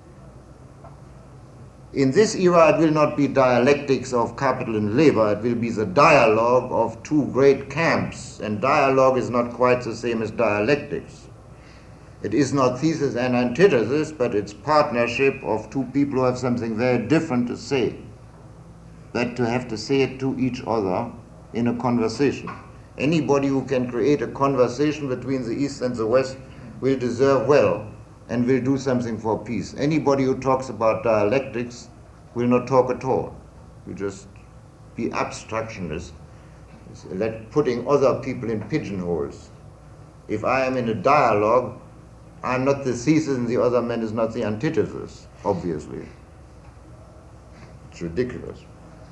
In this era, it will not be dialectics of capital and labor, it will be the dialogue of two great camps, and dialogue is not quite the same as dialectics. It is not thesis and antithesis, but it's partnership of two people who have something very different to say, but to have to say it to each other in a conversation. Anybody who can create a conversation between the East and the West will deserve well and will do something for peace. Anybody who talks about dialectics will not talk at all. Will just be abstractionist, let putting other people in pigeonholes. If I am in a dialogue, I'm not the thesis and the other man is not the antithesis, obviously. It's ridiculous.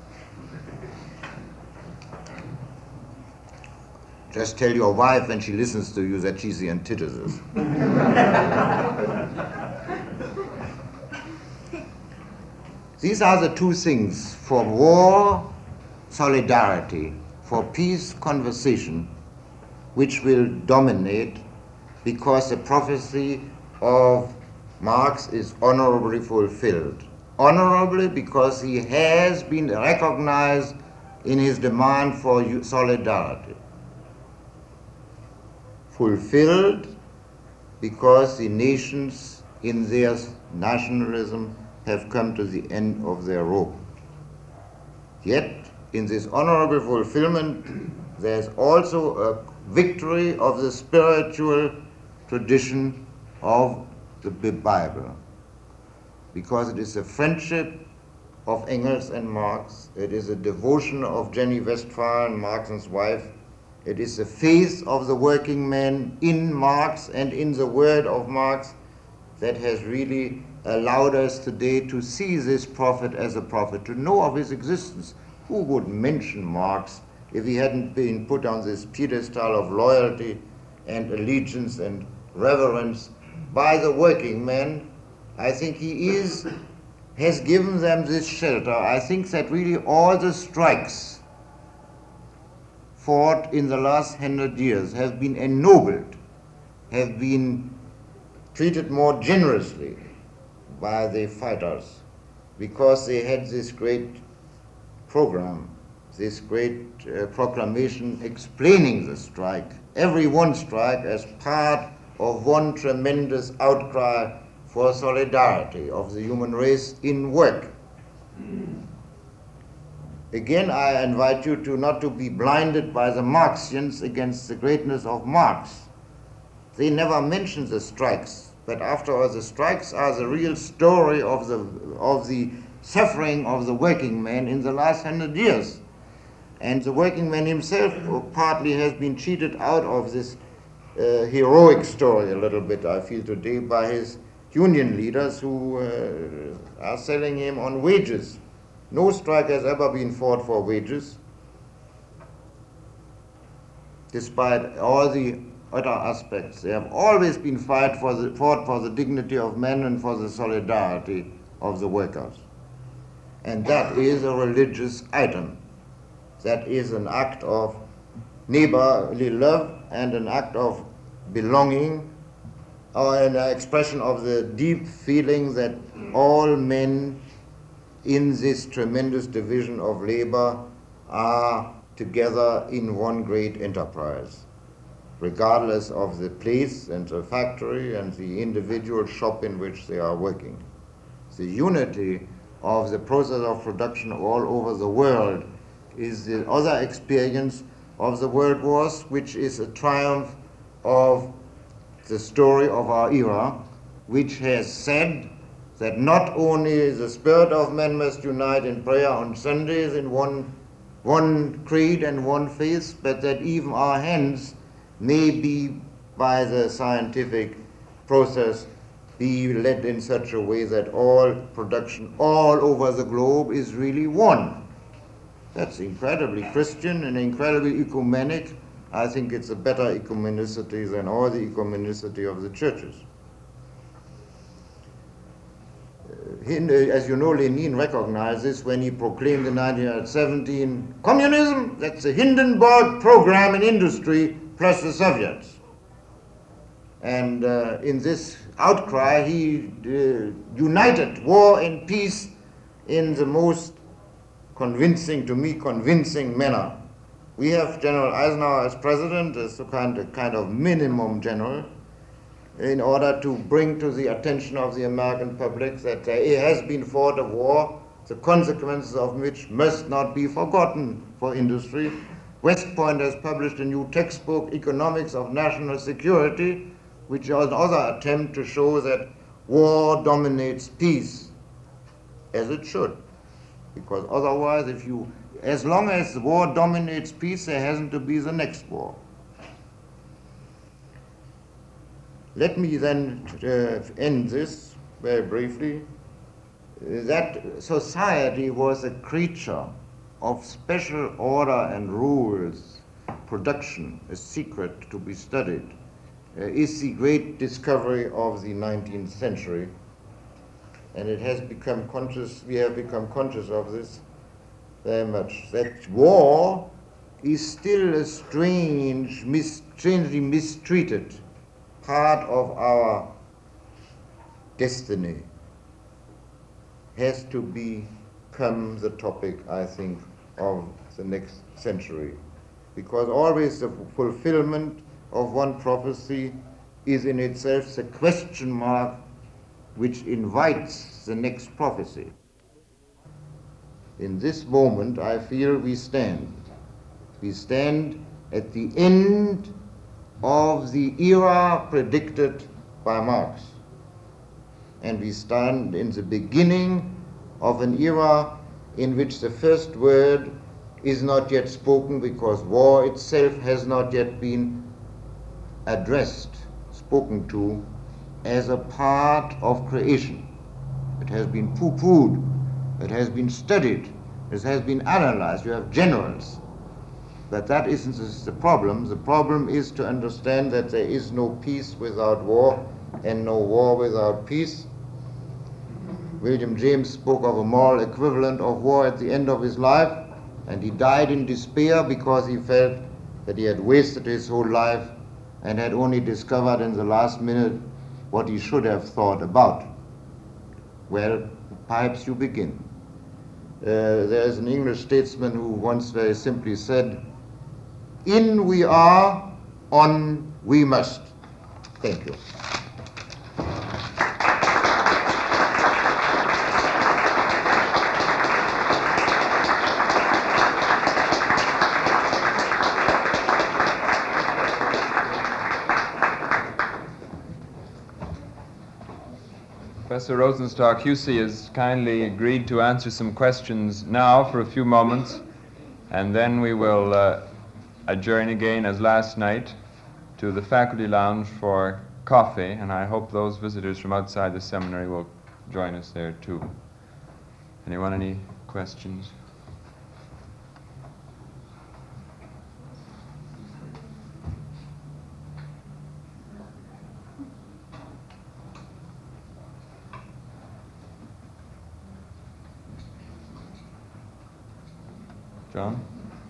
Just tell your wife when she listens to you that she's the antithesis. These are the two things: for war, solidarity; for peace, conversation, which will dominate, because the prophecy of Marx is honorably fulfilled. Honorably because he has been recognized in his demand for solidarity. Fulfilled because the nations in their nationalism have come to the end of their rope. Yet, in this honorable fulfillment, there is also a victory of the spiritual tradition of the Bible, because it is a friendship of Engels and Marx, it is a devotion of Jenny Westphal, Marx's wife, it is the faith of the working man in Marx and in the word of Marx that has really allowed us today to see this prophet as a prophet, to know of his existence. Who would mention Marx if he hadn't been put on this pedestal of loyalty and allegiance and reverence by the working men? I think he is, has given them this shelter. I think that really all the strikes fought in the last hundred years have been ennobled, have been treated more generously by the fighters, because they had this great program, this great uh, proclamation explaining the strike, every one strike as part of one tremendous outcry for solidarity of the human race in work. Again, I invite you to not to be blinded by the Marxians against the greatness of Marx. They never mention the strikes, but after all, the strikes are the real story of the, of the suffering of the working man in the last hundred years. And the working man himself partly has been cheated out of this uh, heroic story a little bit, I feel today, by his union leaders who uh, are selling him on wages. No strike has ever been fought for wages, despite all the other aspects. They have always been fight for the, fought for the dignity of men and for the solidarity of the workers. And that is a religious item. That is an act of neighborly love and an act of belonging, or an expression of the deep feeling that all men in this tremendous division of labor are together in one great enterprise, regardless of the place and the factory and the individual shop in which they are working. The unity of the process of production all over the world is the other experience of the world wars, which is a triumph of the story of our era, which has said that not only the spirit of men must unite in prayer on Sundays in one, one creed and one faith, but that even our hands may be, by the scientific process, be led in such a way that all production all over the globe is really one. That's incredibly Christian and incredibly ecumenic. I think it's a better ecumenicity than all the ecumenicity of the churches. Uh, as you know, Lenin recognized this when he proclaimed in nineteen seventeen, communism, that's the Hindenburg program in industry plus the Soviets. And uh, in this outcry, he uh, united war and peace in the most convincing, to me, convincing manner. We have General Eisenhower as president, as a kind of, kind of minimum general, in order to bring to the attention of the American public that there has been fought a war, the consequences of which must not be forgotten for industry. West Point has published a new textbook, Economics of National Security, which is another attempt to show that war dominates peace, as it should. Because otherwise, if you, as long as the war dominates peace, there hasn't to be the next war. Let me then uh, end this very briefly. Uh, that society was a creature of special order and rules, production, a secret to be studied, uh, is the great discovery of the nineteenth century. And it has become conscious, we have become conscious of this very much, that war is still a strange, mis strangely mistreated part of our destiny. Has to become the topic, I think, of the next century. Because always the fulfillment of one prophecy is in itself the question mark which invites the next prophecy. In this moment, I feel we stand. We stand at the end of the era predicted by Marx. And we stand in the beginning of an era in which the first word is not yet spoken because war itself has not yet been addressed, spoken to, as a part of creation. It has been pooh-poohed, it has been studied, it has been analyzed. You have generals. But that isn't the problem. The problem is to understand that there is no peace without war and no war without peace. William James spoke of a moral equivalent of war at the end of his life, and he died in despair because he felt that he had wasted his whole life and had only discovered in the last minute what he should have thought about. Well, perhaps you begin. Uh, there is an English statesman who once very simply said, "In we are, on we must." Thank you. Professor Rosenstock, Q C has kindly agreed to answer some questions now for a few moments, and then we will uh, adjourn again as last night to the faculty lounge for coffee, and I hope those visitors from outside the seminary will join us there too. Anyone, any questions? John?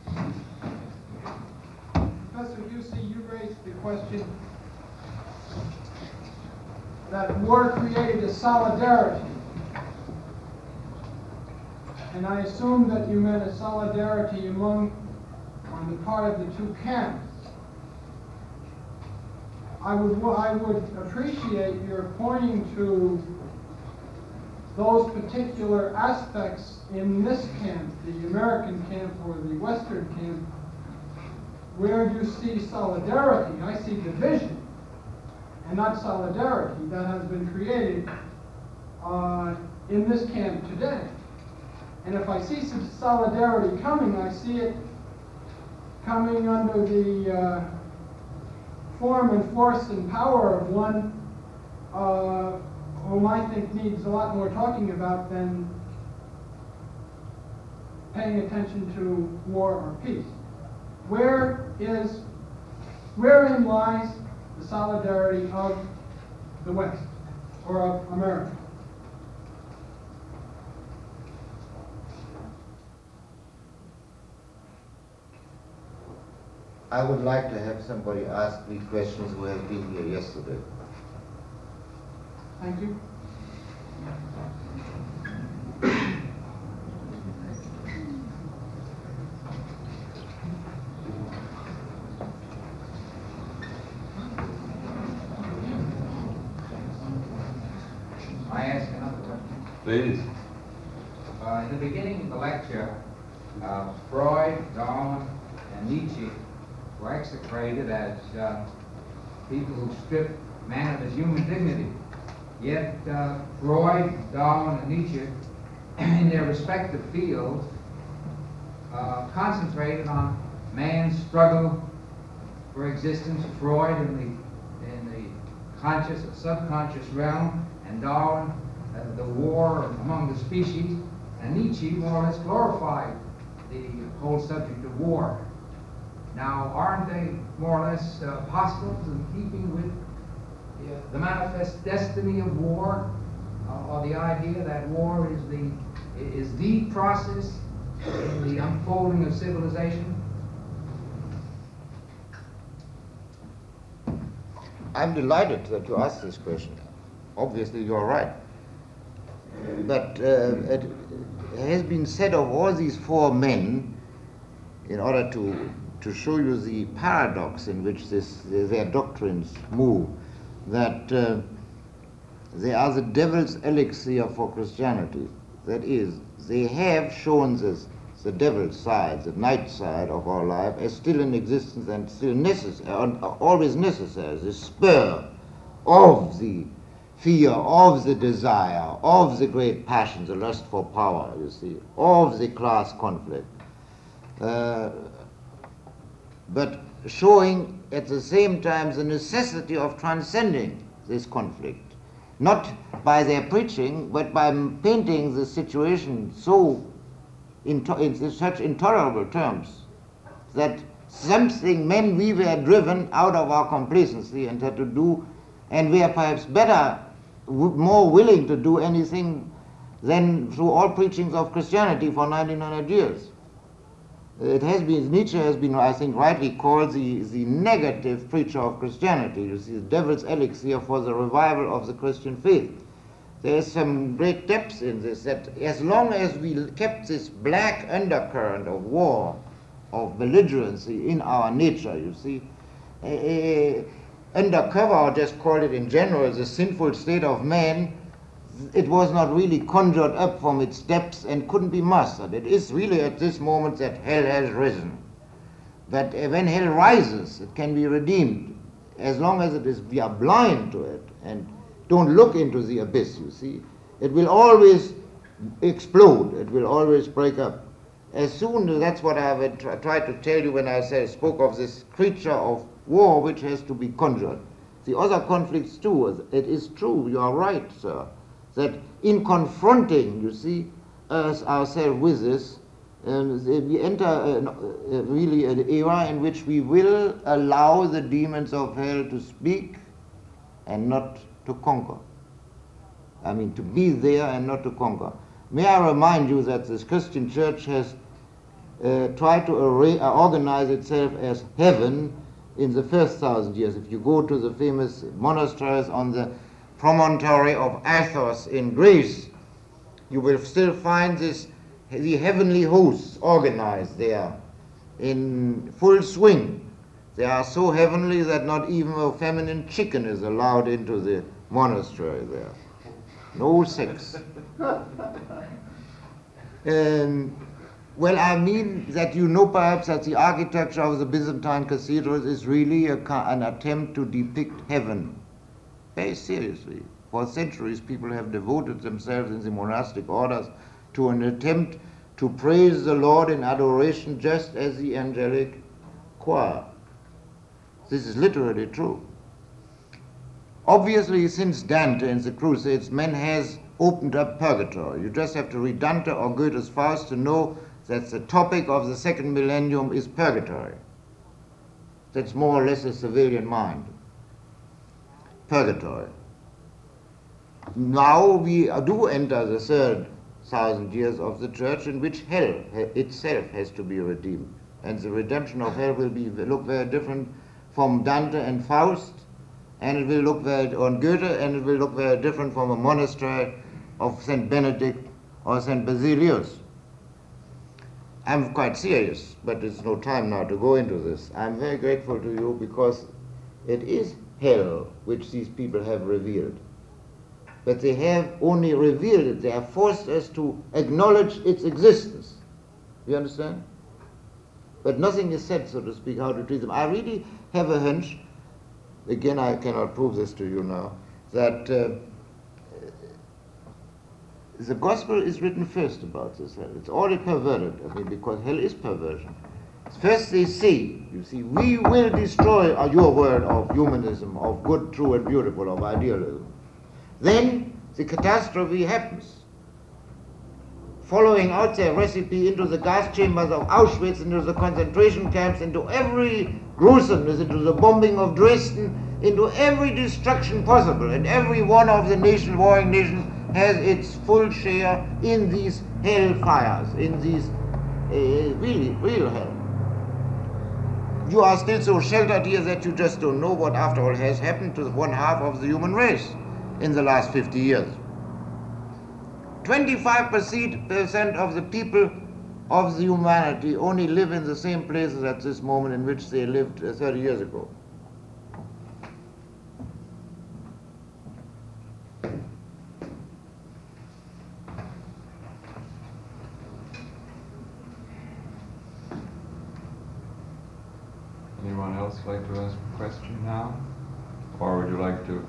Professor Yusey, you raised the question that war created a solidarity. And I assume that you meant a solidarity among on the part of the two camps. I would, I would appreciate your pointing to those particular aspects in this camp, the American camp or the Western camp, where you see solidarity. I see division and not solidarity that has been created uh, in this camp today. And if I see some solidarity coming, I see it coming under the uh, form and force and power of one uh, whom I think needs a lot more talking about than paying attention to war or peace. Where is, wherein lies the solidarity of the West, or of America? I would like to have somebody ask me questions who have been here yesterday. Thank you. I ask another question? Please. Uh, in the beginning of the lecture, uh, Freud, Darwin, and Nietzsche were execrated as uh, people who strip man of his human dignity. Yet uh, Freud, Darwin, and Nietzsche, in their respective fields, uh, concentrated on man's struggle for existence. Freud in the in the conscious or subconscious realm, and Darwin, uh, the war among the species, and Nietzsche more or less glorified the whole subject of war. Now, aren't they more or less uh, apostles in keeping with uh, the manifest destiny of war, uh, or the idea that war is the is the process in the unfolding of civilization? I'm delighted that you asked this question. Obviously, you're right. But uh, it has been said of all these four men, in order to to show you the paradox in which this, their doctrines move, that uh, they are the devil's elixir for Christianity. That is, they have shown this, the devil's side, the night side of our life, as still in existence and still necessary, always necessary, the spur of the fear, of the desire, of the great passion, the lust for power, you see, of the class conflict. Uh, but showing at the same time the necessity of transcending this conflict, not by their preaching, but by painting the situation so in, in such intolerable terms that something men we were driven out of our complacency and had to do, and we are perhaps better, w- more willing to do anything than through all preachings of Christianity for nineteen hundred years. It has been, Nietzsche has been, I think, rightly called the, the negative preacher of Christianity. You see, the devil's elixir for the revival of the Christian faith. There is some great depth in this, that as long as we kept this black undercurrent of war, of belligerency in our nature, you see, uh, undercover, or just call it in general, the sinful state of man, it was not really conjured up from its depths and couldn't be mastered. It is really at this moment that hell has risen. But when hell rises, it can be redeemed, as long as it is, we are blind to it and don't look into the abyss, you see. It will always explode. It will always break up. As soon as, that's what I have tr- tried to tell you when I said, spoke of this creature of war which has to be conjured. The other conflicts too, it is true, you are right, sir, that in confronting, you see, us ourselves with this, um, we enter uh, uh, really an era in which we will allow the demons of hell to speak and not to conquer. I mean, to be there and not to conquer. May I remind you that this Christian church has uh, tried to arra- uh, organize itself as heaven in the first thousand years. If you go to the famous monasteries on the promontory of Athos in Greece, you will still find this, the heavenly hosts organized there. in full swing. They are so heavenly that not even a feminine chicken is allowed into the monastery there. No sex. Um, well, I mean that you know perhaps that the architecture of the Byzantine cathedrals is really a, an attempt to depict heaven. Very seriously. For centuries people have devoted themselves in the monastic orders to an attempt to praise the Lord in adoration just as the angelic choir. This is literally true. Obviously, since Dante and the Crusades, man has opened up purgatory. You just have to read Dante or Goethe's Faust to know that the topic of the second millennium is purgatory. That's more or less a civilian mind. Purgatory. Now we do enter the third thousand years of the church in which hell itself has to be redeemed. And the redemption of hell will be look very different from Dante and Faust, and it will look very on Goethe, and it will look very different from a monastery of Saint Benedict or Saint Basilius. I'm quite serious, but it's no time now to go into this. I'm very grateful to you because it is hell which these people have revealed. But they have only revealed it. They have forced us to acknowledge its existence. You understand? But nothing is said, so to speak, how to treat them. I really have a hunch, again I cannot prove this to you now, that uh, the gospel is written first about this hell. It's already perverted, I mean, because hell is perversion. First they say, you see, we will destroy uh, your word of humanism, of good, true, and beautiful, of idealism. Then the catastrophe happens. Following out their recipe into the gas chambers of Auschwitz, into the concentration camps, into every gruesomeness, into the bombing of Dresden, into every destruction possible. And every one of the nation, warring nations has its full share in these hell fires, in these uh, really, real hell. You are still so sheltered here that you just don't know what after all has happened to one half of the human race in the last fifty years. twenty-five percent of the people of the humanity only live in the same places at this moment in which they lived uh, thirty years ago. Anyone else like to ask a question now? Or would you like to,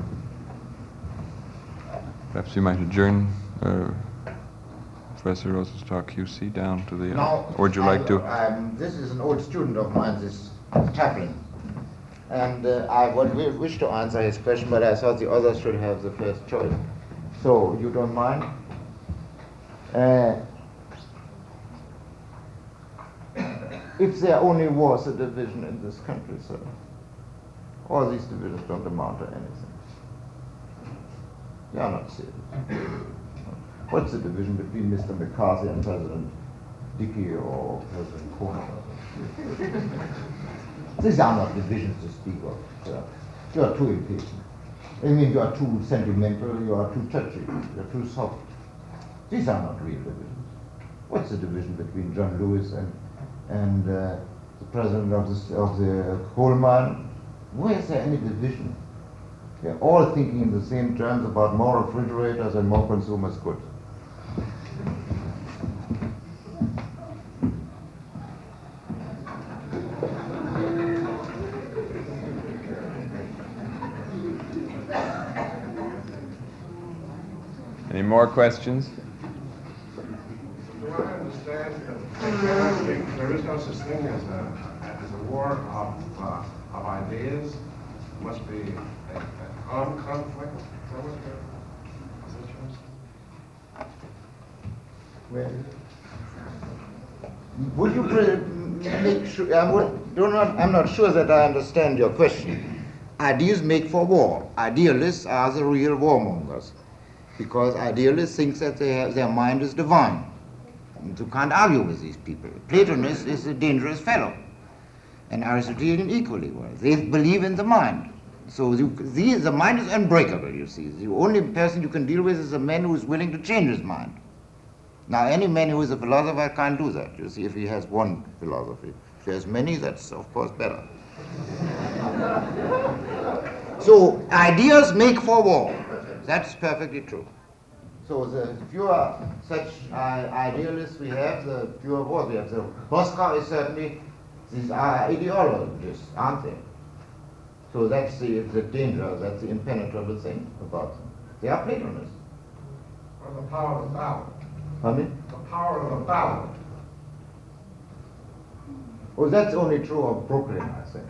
perhaps you might adjourn uh, Professor Rose's talk Q C down to the, Now, or would you like I, to? Um, this is an old student of mine, this Taplin. And uh, I would wish to answer his question, but I thought the others should have the first choice. So, you don't mind? Uh, if there only was a division in this country, sir, all these divisions don't amount to anything. You are not serious. What's the division between Mister McCarthy and President Dickey or President Cornwall? These are not divisions to speak of, sir. You are too impatient. I mean, you are too sentimental, you are too touchy, you are too soft. These are not real divisions. What's the division between John Lewis and and uh, the president of the, of the coal mine? Where is there any division? They're all thinking in the same terms about more refrigerators and more consumers' goods. Any more questions? Do I understand that there is no such thing as a, as a war of, uh, of ideas? It must be a, an armed conflict? Is that what you're, is that yours? Well, would you pre- make sure, I would, do not, I'm not sure that I understand your question. Ideas make for war. Idealists are the real warmongers, because idealists think that they have, their mind is divine. And you can't argue with these people. Platonist is a dangerous fellow, and Aristotelian equally well. They believe in the mind. So you, the, the mind is unbreakable, you see. The only person you can deal with is a man who is willing to change his mind. Now, any man who is a philosopher can't do that, you see, if he has one philosophy. If there's many, that's of course better. So ideas make for war. That's perfectly true. So the fewer such uh, idealists we have, the fewer wars we have. So Moscow is certainly, these are ideologists, aren't they? So that's the, the danger, that's the impenetrable thing about them. They are Platonists. Or the power of the ballot. Pardon me? The power of the ballot. Oh, that's only true of Brooklyn, I think.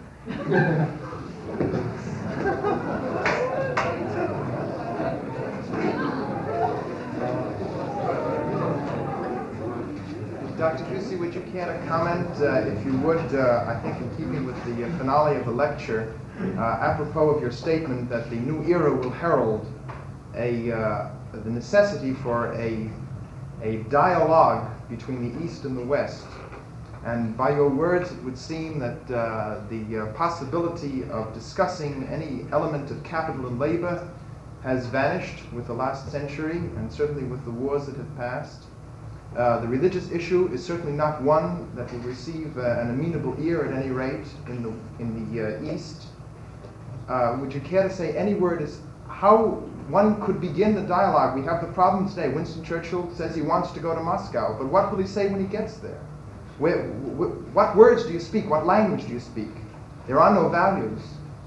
Doctor Pusey, would you care to comment, uh, if you would, uh, I think in keeping with the uh, finale of the lecture, uh, apropos of your statement that the new era will herald a, uh, the necessity for a, a dialogue between the East and the West. And by your words, it would seem that uh, the uh, possibility of discussing any element of capital and labor has vanished with the last century, and certainly with the wars that have passed. Uh, the religious issue is certainly not one that will receive uh, an amenable ear at any rate in the, in the uh, East. Uh, would you care to say any word as how one could begin the dialogue? We have the problem today. Winston Churchill says he wants to go to Moscow, but what will he say when he gets there? Where, wh what words do you speak? What language do you speak? There are no values.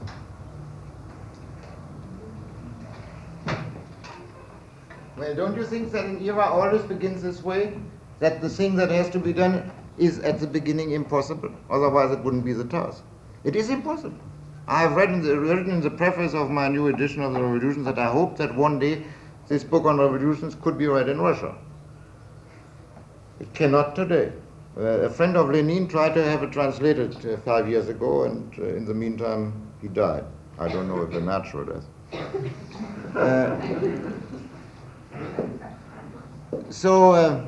Well, don't you think that an era always begins this way? That the thing that has to be done is at the beginning impossible. Otherwise it wouldn't be the task. It is impossible. I have read in the, written in the preface of my new edition of the Revolutions that I hope that one day this book on revolutions could be read in Russia. It cannot today. Uh, a friend of Lenin tried to have it translated uh, five years ago, and uh, in the meantime he died. I don't know if a natural death. Uh, so uh,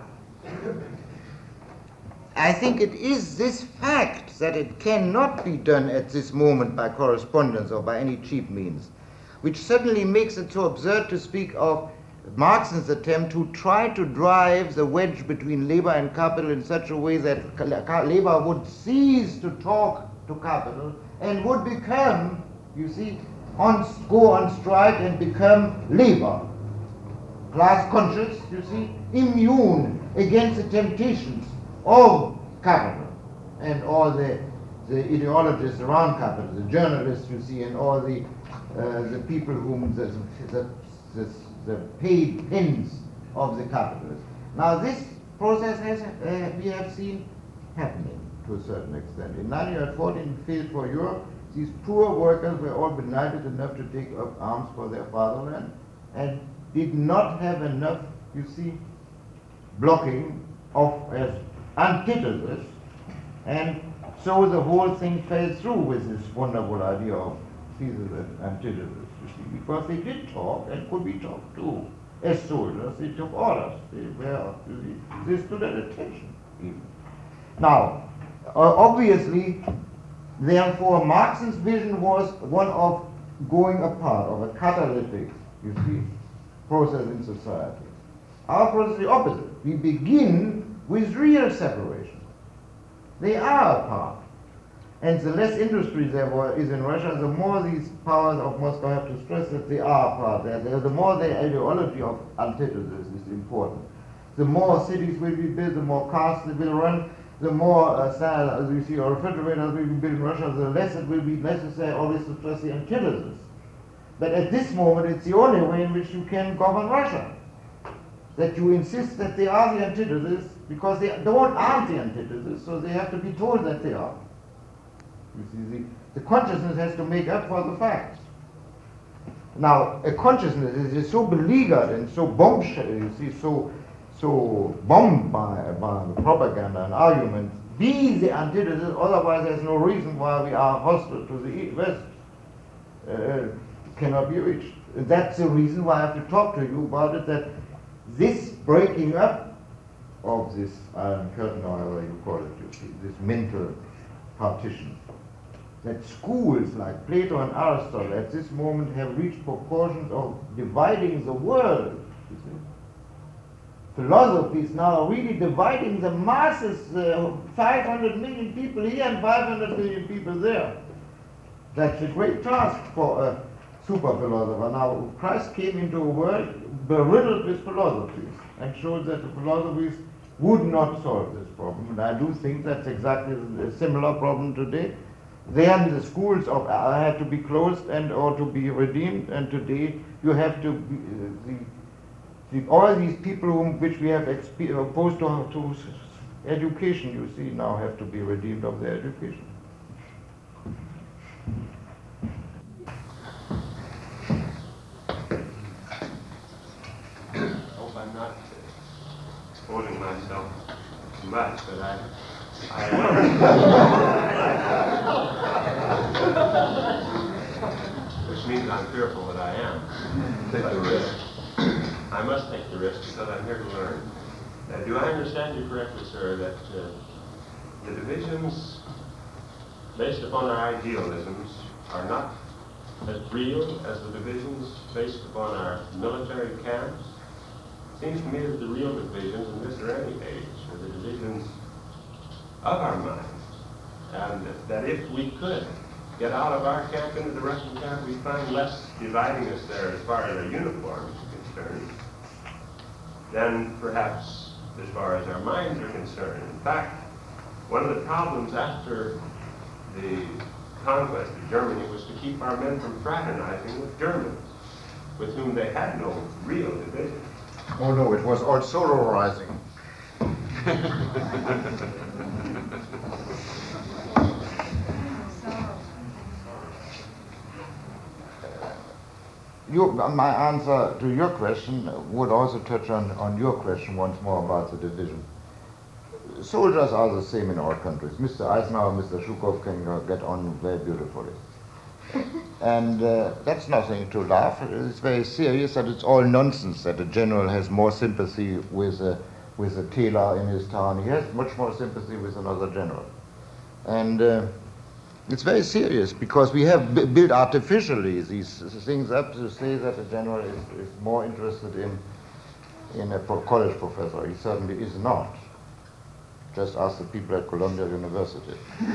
I think it is this fact that it cannot be done at this moment by correspondence or by any cheap means, which certainly makes it so absurd to speak of Marx's attempt to try to drive the wedge between labor and capital in such a way that labor would cease to talk to capital and would become, you see, on, go on strike and become labor. Class conscious, you see, immune against the temptations of capital and all the, the ideologists around capital, the journalists, you see, and all the, uh, the people whom the, the, the the paid pens of the capitalists. Now this process has, uh, we have seen happening to a certain extent. In nineteen fourteen it failed for Europe. These poor workers were all benighted enough to take up arms for their fatherland and did not have enough, you see, blocking of as antithesis, and so the whole thing fell through with this wonderful idea of thesis and antithesis. Because they did talk and could be talked to. As soldiers, they took orders. They were, they stood at attention even. Now, uh, obviously, therefore, Marx's vision was one of going apart, of a catalytic, you see, process in society. Our process is the opposite. We begin with real separation. They are apart. And the less industry there is in Russia, the more these powers of Moscow have to stress that they are apart. The more the ideology of antithesis is important. The more cities will be built, the more cars they will run, the more, uh, as you see, refrigerators will be built in Russia, the less it will be necessary always to stress the antithesis. But at this moment, it's the only way in which you can govern Russia. That you insist that they are the antithesis, because they don't aren't the antithesis, so they have to be told that they are. You see, the, the consciousness has to make up for the facts. Now, a consciousness is, is so beleaguered and so bombshell, you see, so so bombed by, by the propaganda and arguments, be the antithesis, otherwise there's no reason why we are hostile to the West. Uh, cannot be reached. That's the reason why I have to talk to you about it, that this breaking up of this Iron Curtain, or however you call it, you see, this mental partition, that schools like Plato and Aristotle at this moment have reached proportions of dividing the world, you see, philosophies now are really dividing the masses, uh, five hundred million people here and five hundred million people there. That's a great task for a super philosopher. Now, Christ came into a world beriddled with philosophies and showed that the philosophies would not solve this problem. And I do think that's exactly a similar problem today. Then the schools of, uh, had to be closed and or to be redeemed, and today you have to be, uh, the, the, all these people whom, which we have exp- opposed to, to education, you see, now have to be redeemed of their education. Hope I'm not exposing myself too much, but I, I which means I'm fearful that I am. Take the risk. I must take the risk because I'm here to learn. Uh, do I understand you correctly, sir, that uh, the divisions based upon our idealisms are not as real as the divisions based upon our military camps? It seems to me that the real divisions in this or any age are the divisions of our minds, and that if we could get out of our camp into the Russian camp, we'd find less dividing us there as far as our uniforms are concerned than perhaps as far as our minds are concerned. In fact, one of the problems after the conquest of Germany was to keep our men from fraternizing with Germans, with whom they had no real division. Oh no, it was all solorizing. You, my answer to your question would also touch on, on your question once more about the division. Soldiers are the same in all countries. Mister Eisenhower, Mister Zhukov can uh, get on very beautifully. And uh, that's nothing to laugh. It's very serious that it's all nonsense that a general has more sympathy with a, with a tailor in his town. He has much more sympathy with another general. And uh, it's very serious because we have b- built artificially these things up to say that a general is, is more interested in, in a pro- college professor. He certainly is not. Just ask the people at Columbia University.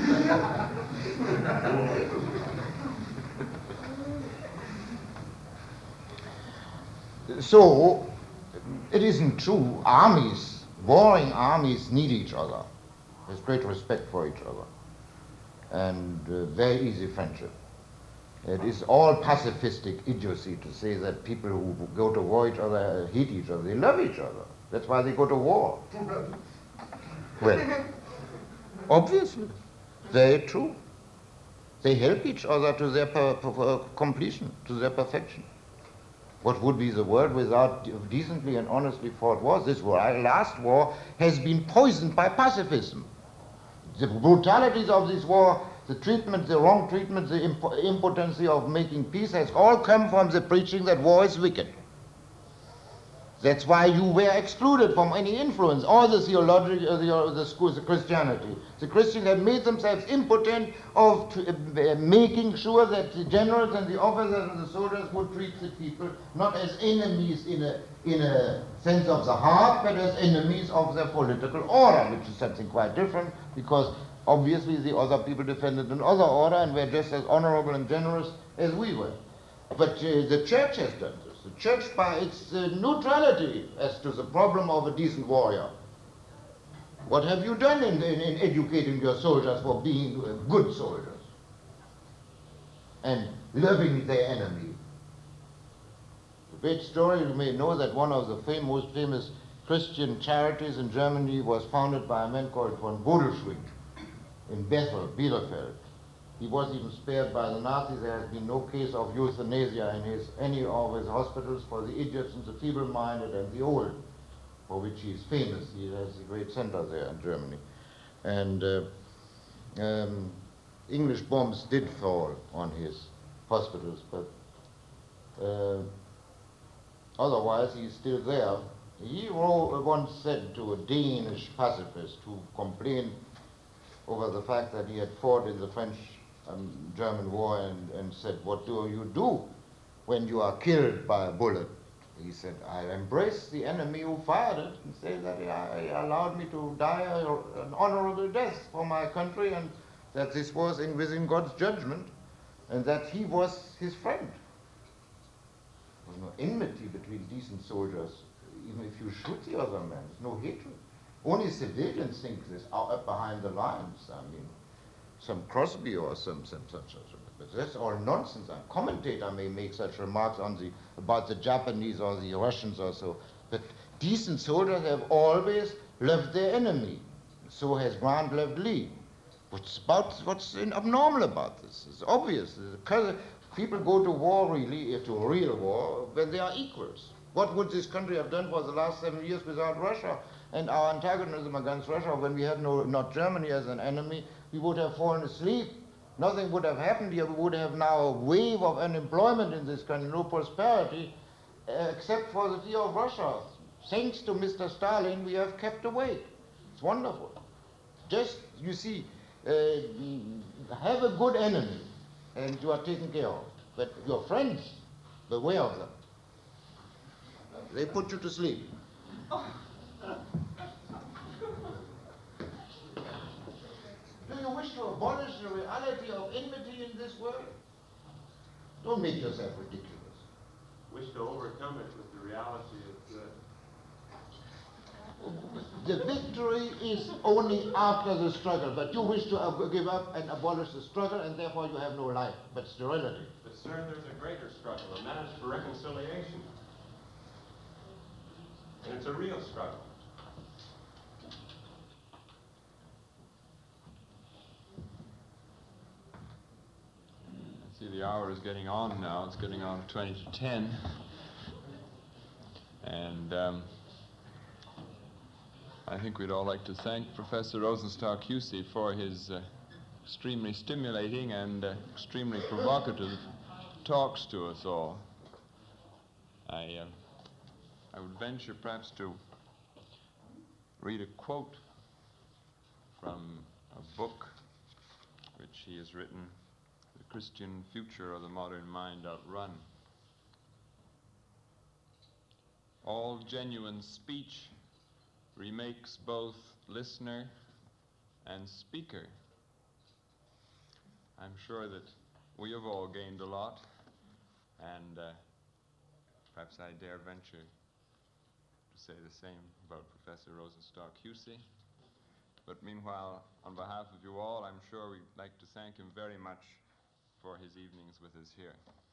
So, it isn't true. Armies, warring armies need each other. There's great respect for each other. And uh, very easy friendship. It is all pacifistic idiocy to say that people who go to war each other hate each other. They love each other. That's why they go to war. Well, obviously, very true. They help each other to their per- per- completion, to their perfection. What would be the world without decently and honestly fought wars? This war, our last war, has been poisoned by pacifism. The brutalities of this war, the treatment, the wrong treatment, the imp- impotency of making peace has all come from the preaching that war is wicked. That's why you were excluded from any influence. All the theology, uh, the, uh, the schools, the Christianity. The Christians have made themselves impotent of t- uh, making sure that the generals and the officers and the soldiers would treat the people not as enemies in a, in a sense of the heart, but as enemies of their political order, which is something quite different, because obviously the other people defended another order and were just as honorable and generous as we were. But uh, the church has done this. The church, by its uh, neutrality as to the problem of a decent warrior. What have you done in, in, in educating your soldiers for being uh, good soldiers and loving their enemy? The great story, you may know that one of the fam- most famous Christian charities in Germany was founded by a man called von Bodelschwingh in Bethel, Bielefeld. He was even spared by the Nazis. There has been no case of euthanasia in his, any of his hospitals for the idiots and the feeble-minded and the old, for which he is famous. He has a great center there in Germany. And uh, um, English bombs did fall on his hospitals, but uh, otherwise he's still there. He wrote, once said to a Danish pacifist who complained over the fact that he had fought in the French Um, German war and, and said, what do you do when you are killed by a bullet? He said, I embrace the enemy who fired it and say that he, he allowed me to die a, an honorable death for my country, and that this was in, within God's judgment, and that he was his friend. There was no enmity between decent soldiers, even if you shoot the other man. There's no hatred. Only civilians think this out up behind the lines. I mean, some Crosby or some, some such. But that's all nonsense. A commentator may make such remarks on the about the Japanese or the Russians or so. But decent soldiers have always loved their enemy. So has Grant loved Lee. What's about what's in, abnormal about this? It's obvious. Because people go to war really, to a real war, when they are equals. What would this country have done for the last seven years without Russia and our antagonism against Russia? When we had no, not Germany as an enemy, we would have fallen asleep. Nothing would have happened here. We would have now a wave of unemployment in this country, no prosperity, uh, except for the fear of Russia. Thanks to Mister Stalin, we have kept awake. It's wonderful. Just, you see, uh, have a good enemy, and you are taken care of. But your friends, beware of them. They put you to sleep. Do you wish to abolish the reality of enmity in this world? Don't make yourself ridiculous. Wish to overcome it with the reality of good. The victory is only after the struggle, but you wish to ab- give up and abolish the struggle, and therefore you have no life, but sterility. But sir, there's a greater struggle, and that is for reconciliation. And it's a real struggle. I see the hour is getting on now. It's getting on twenty to ten. And um, I think we'd all like to thank Professor Rosenstock-Huessy for his uh, extremely stimulating and uh, extremely provocative talks to us all. I, uh, I would venture perhaps to read a quote from a book which he has written, The Christian Future of the Modern Mind Outrun. All genuine speech remakes both listener and speaker. I'm sure that we have all gained a lot, and uh, perhaps I dare venture to say the same about Professor Rosenstock-Huessy. But meanwhile, on behalf of you all, I'm sure we'd like to thank him very much for his evenings with us here.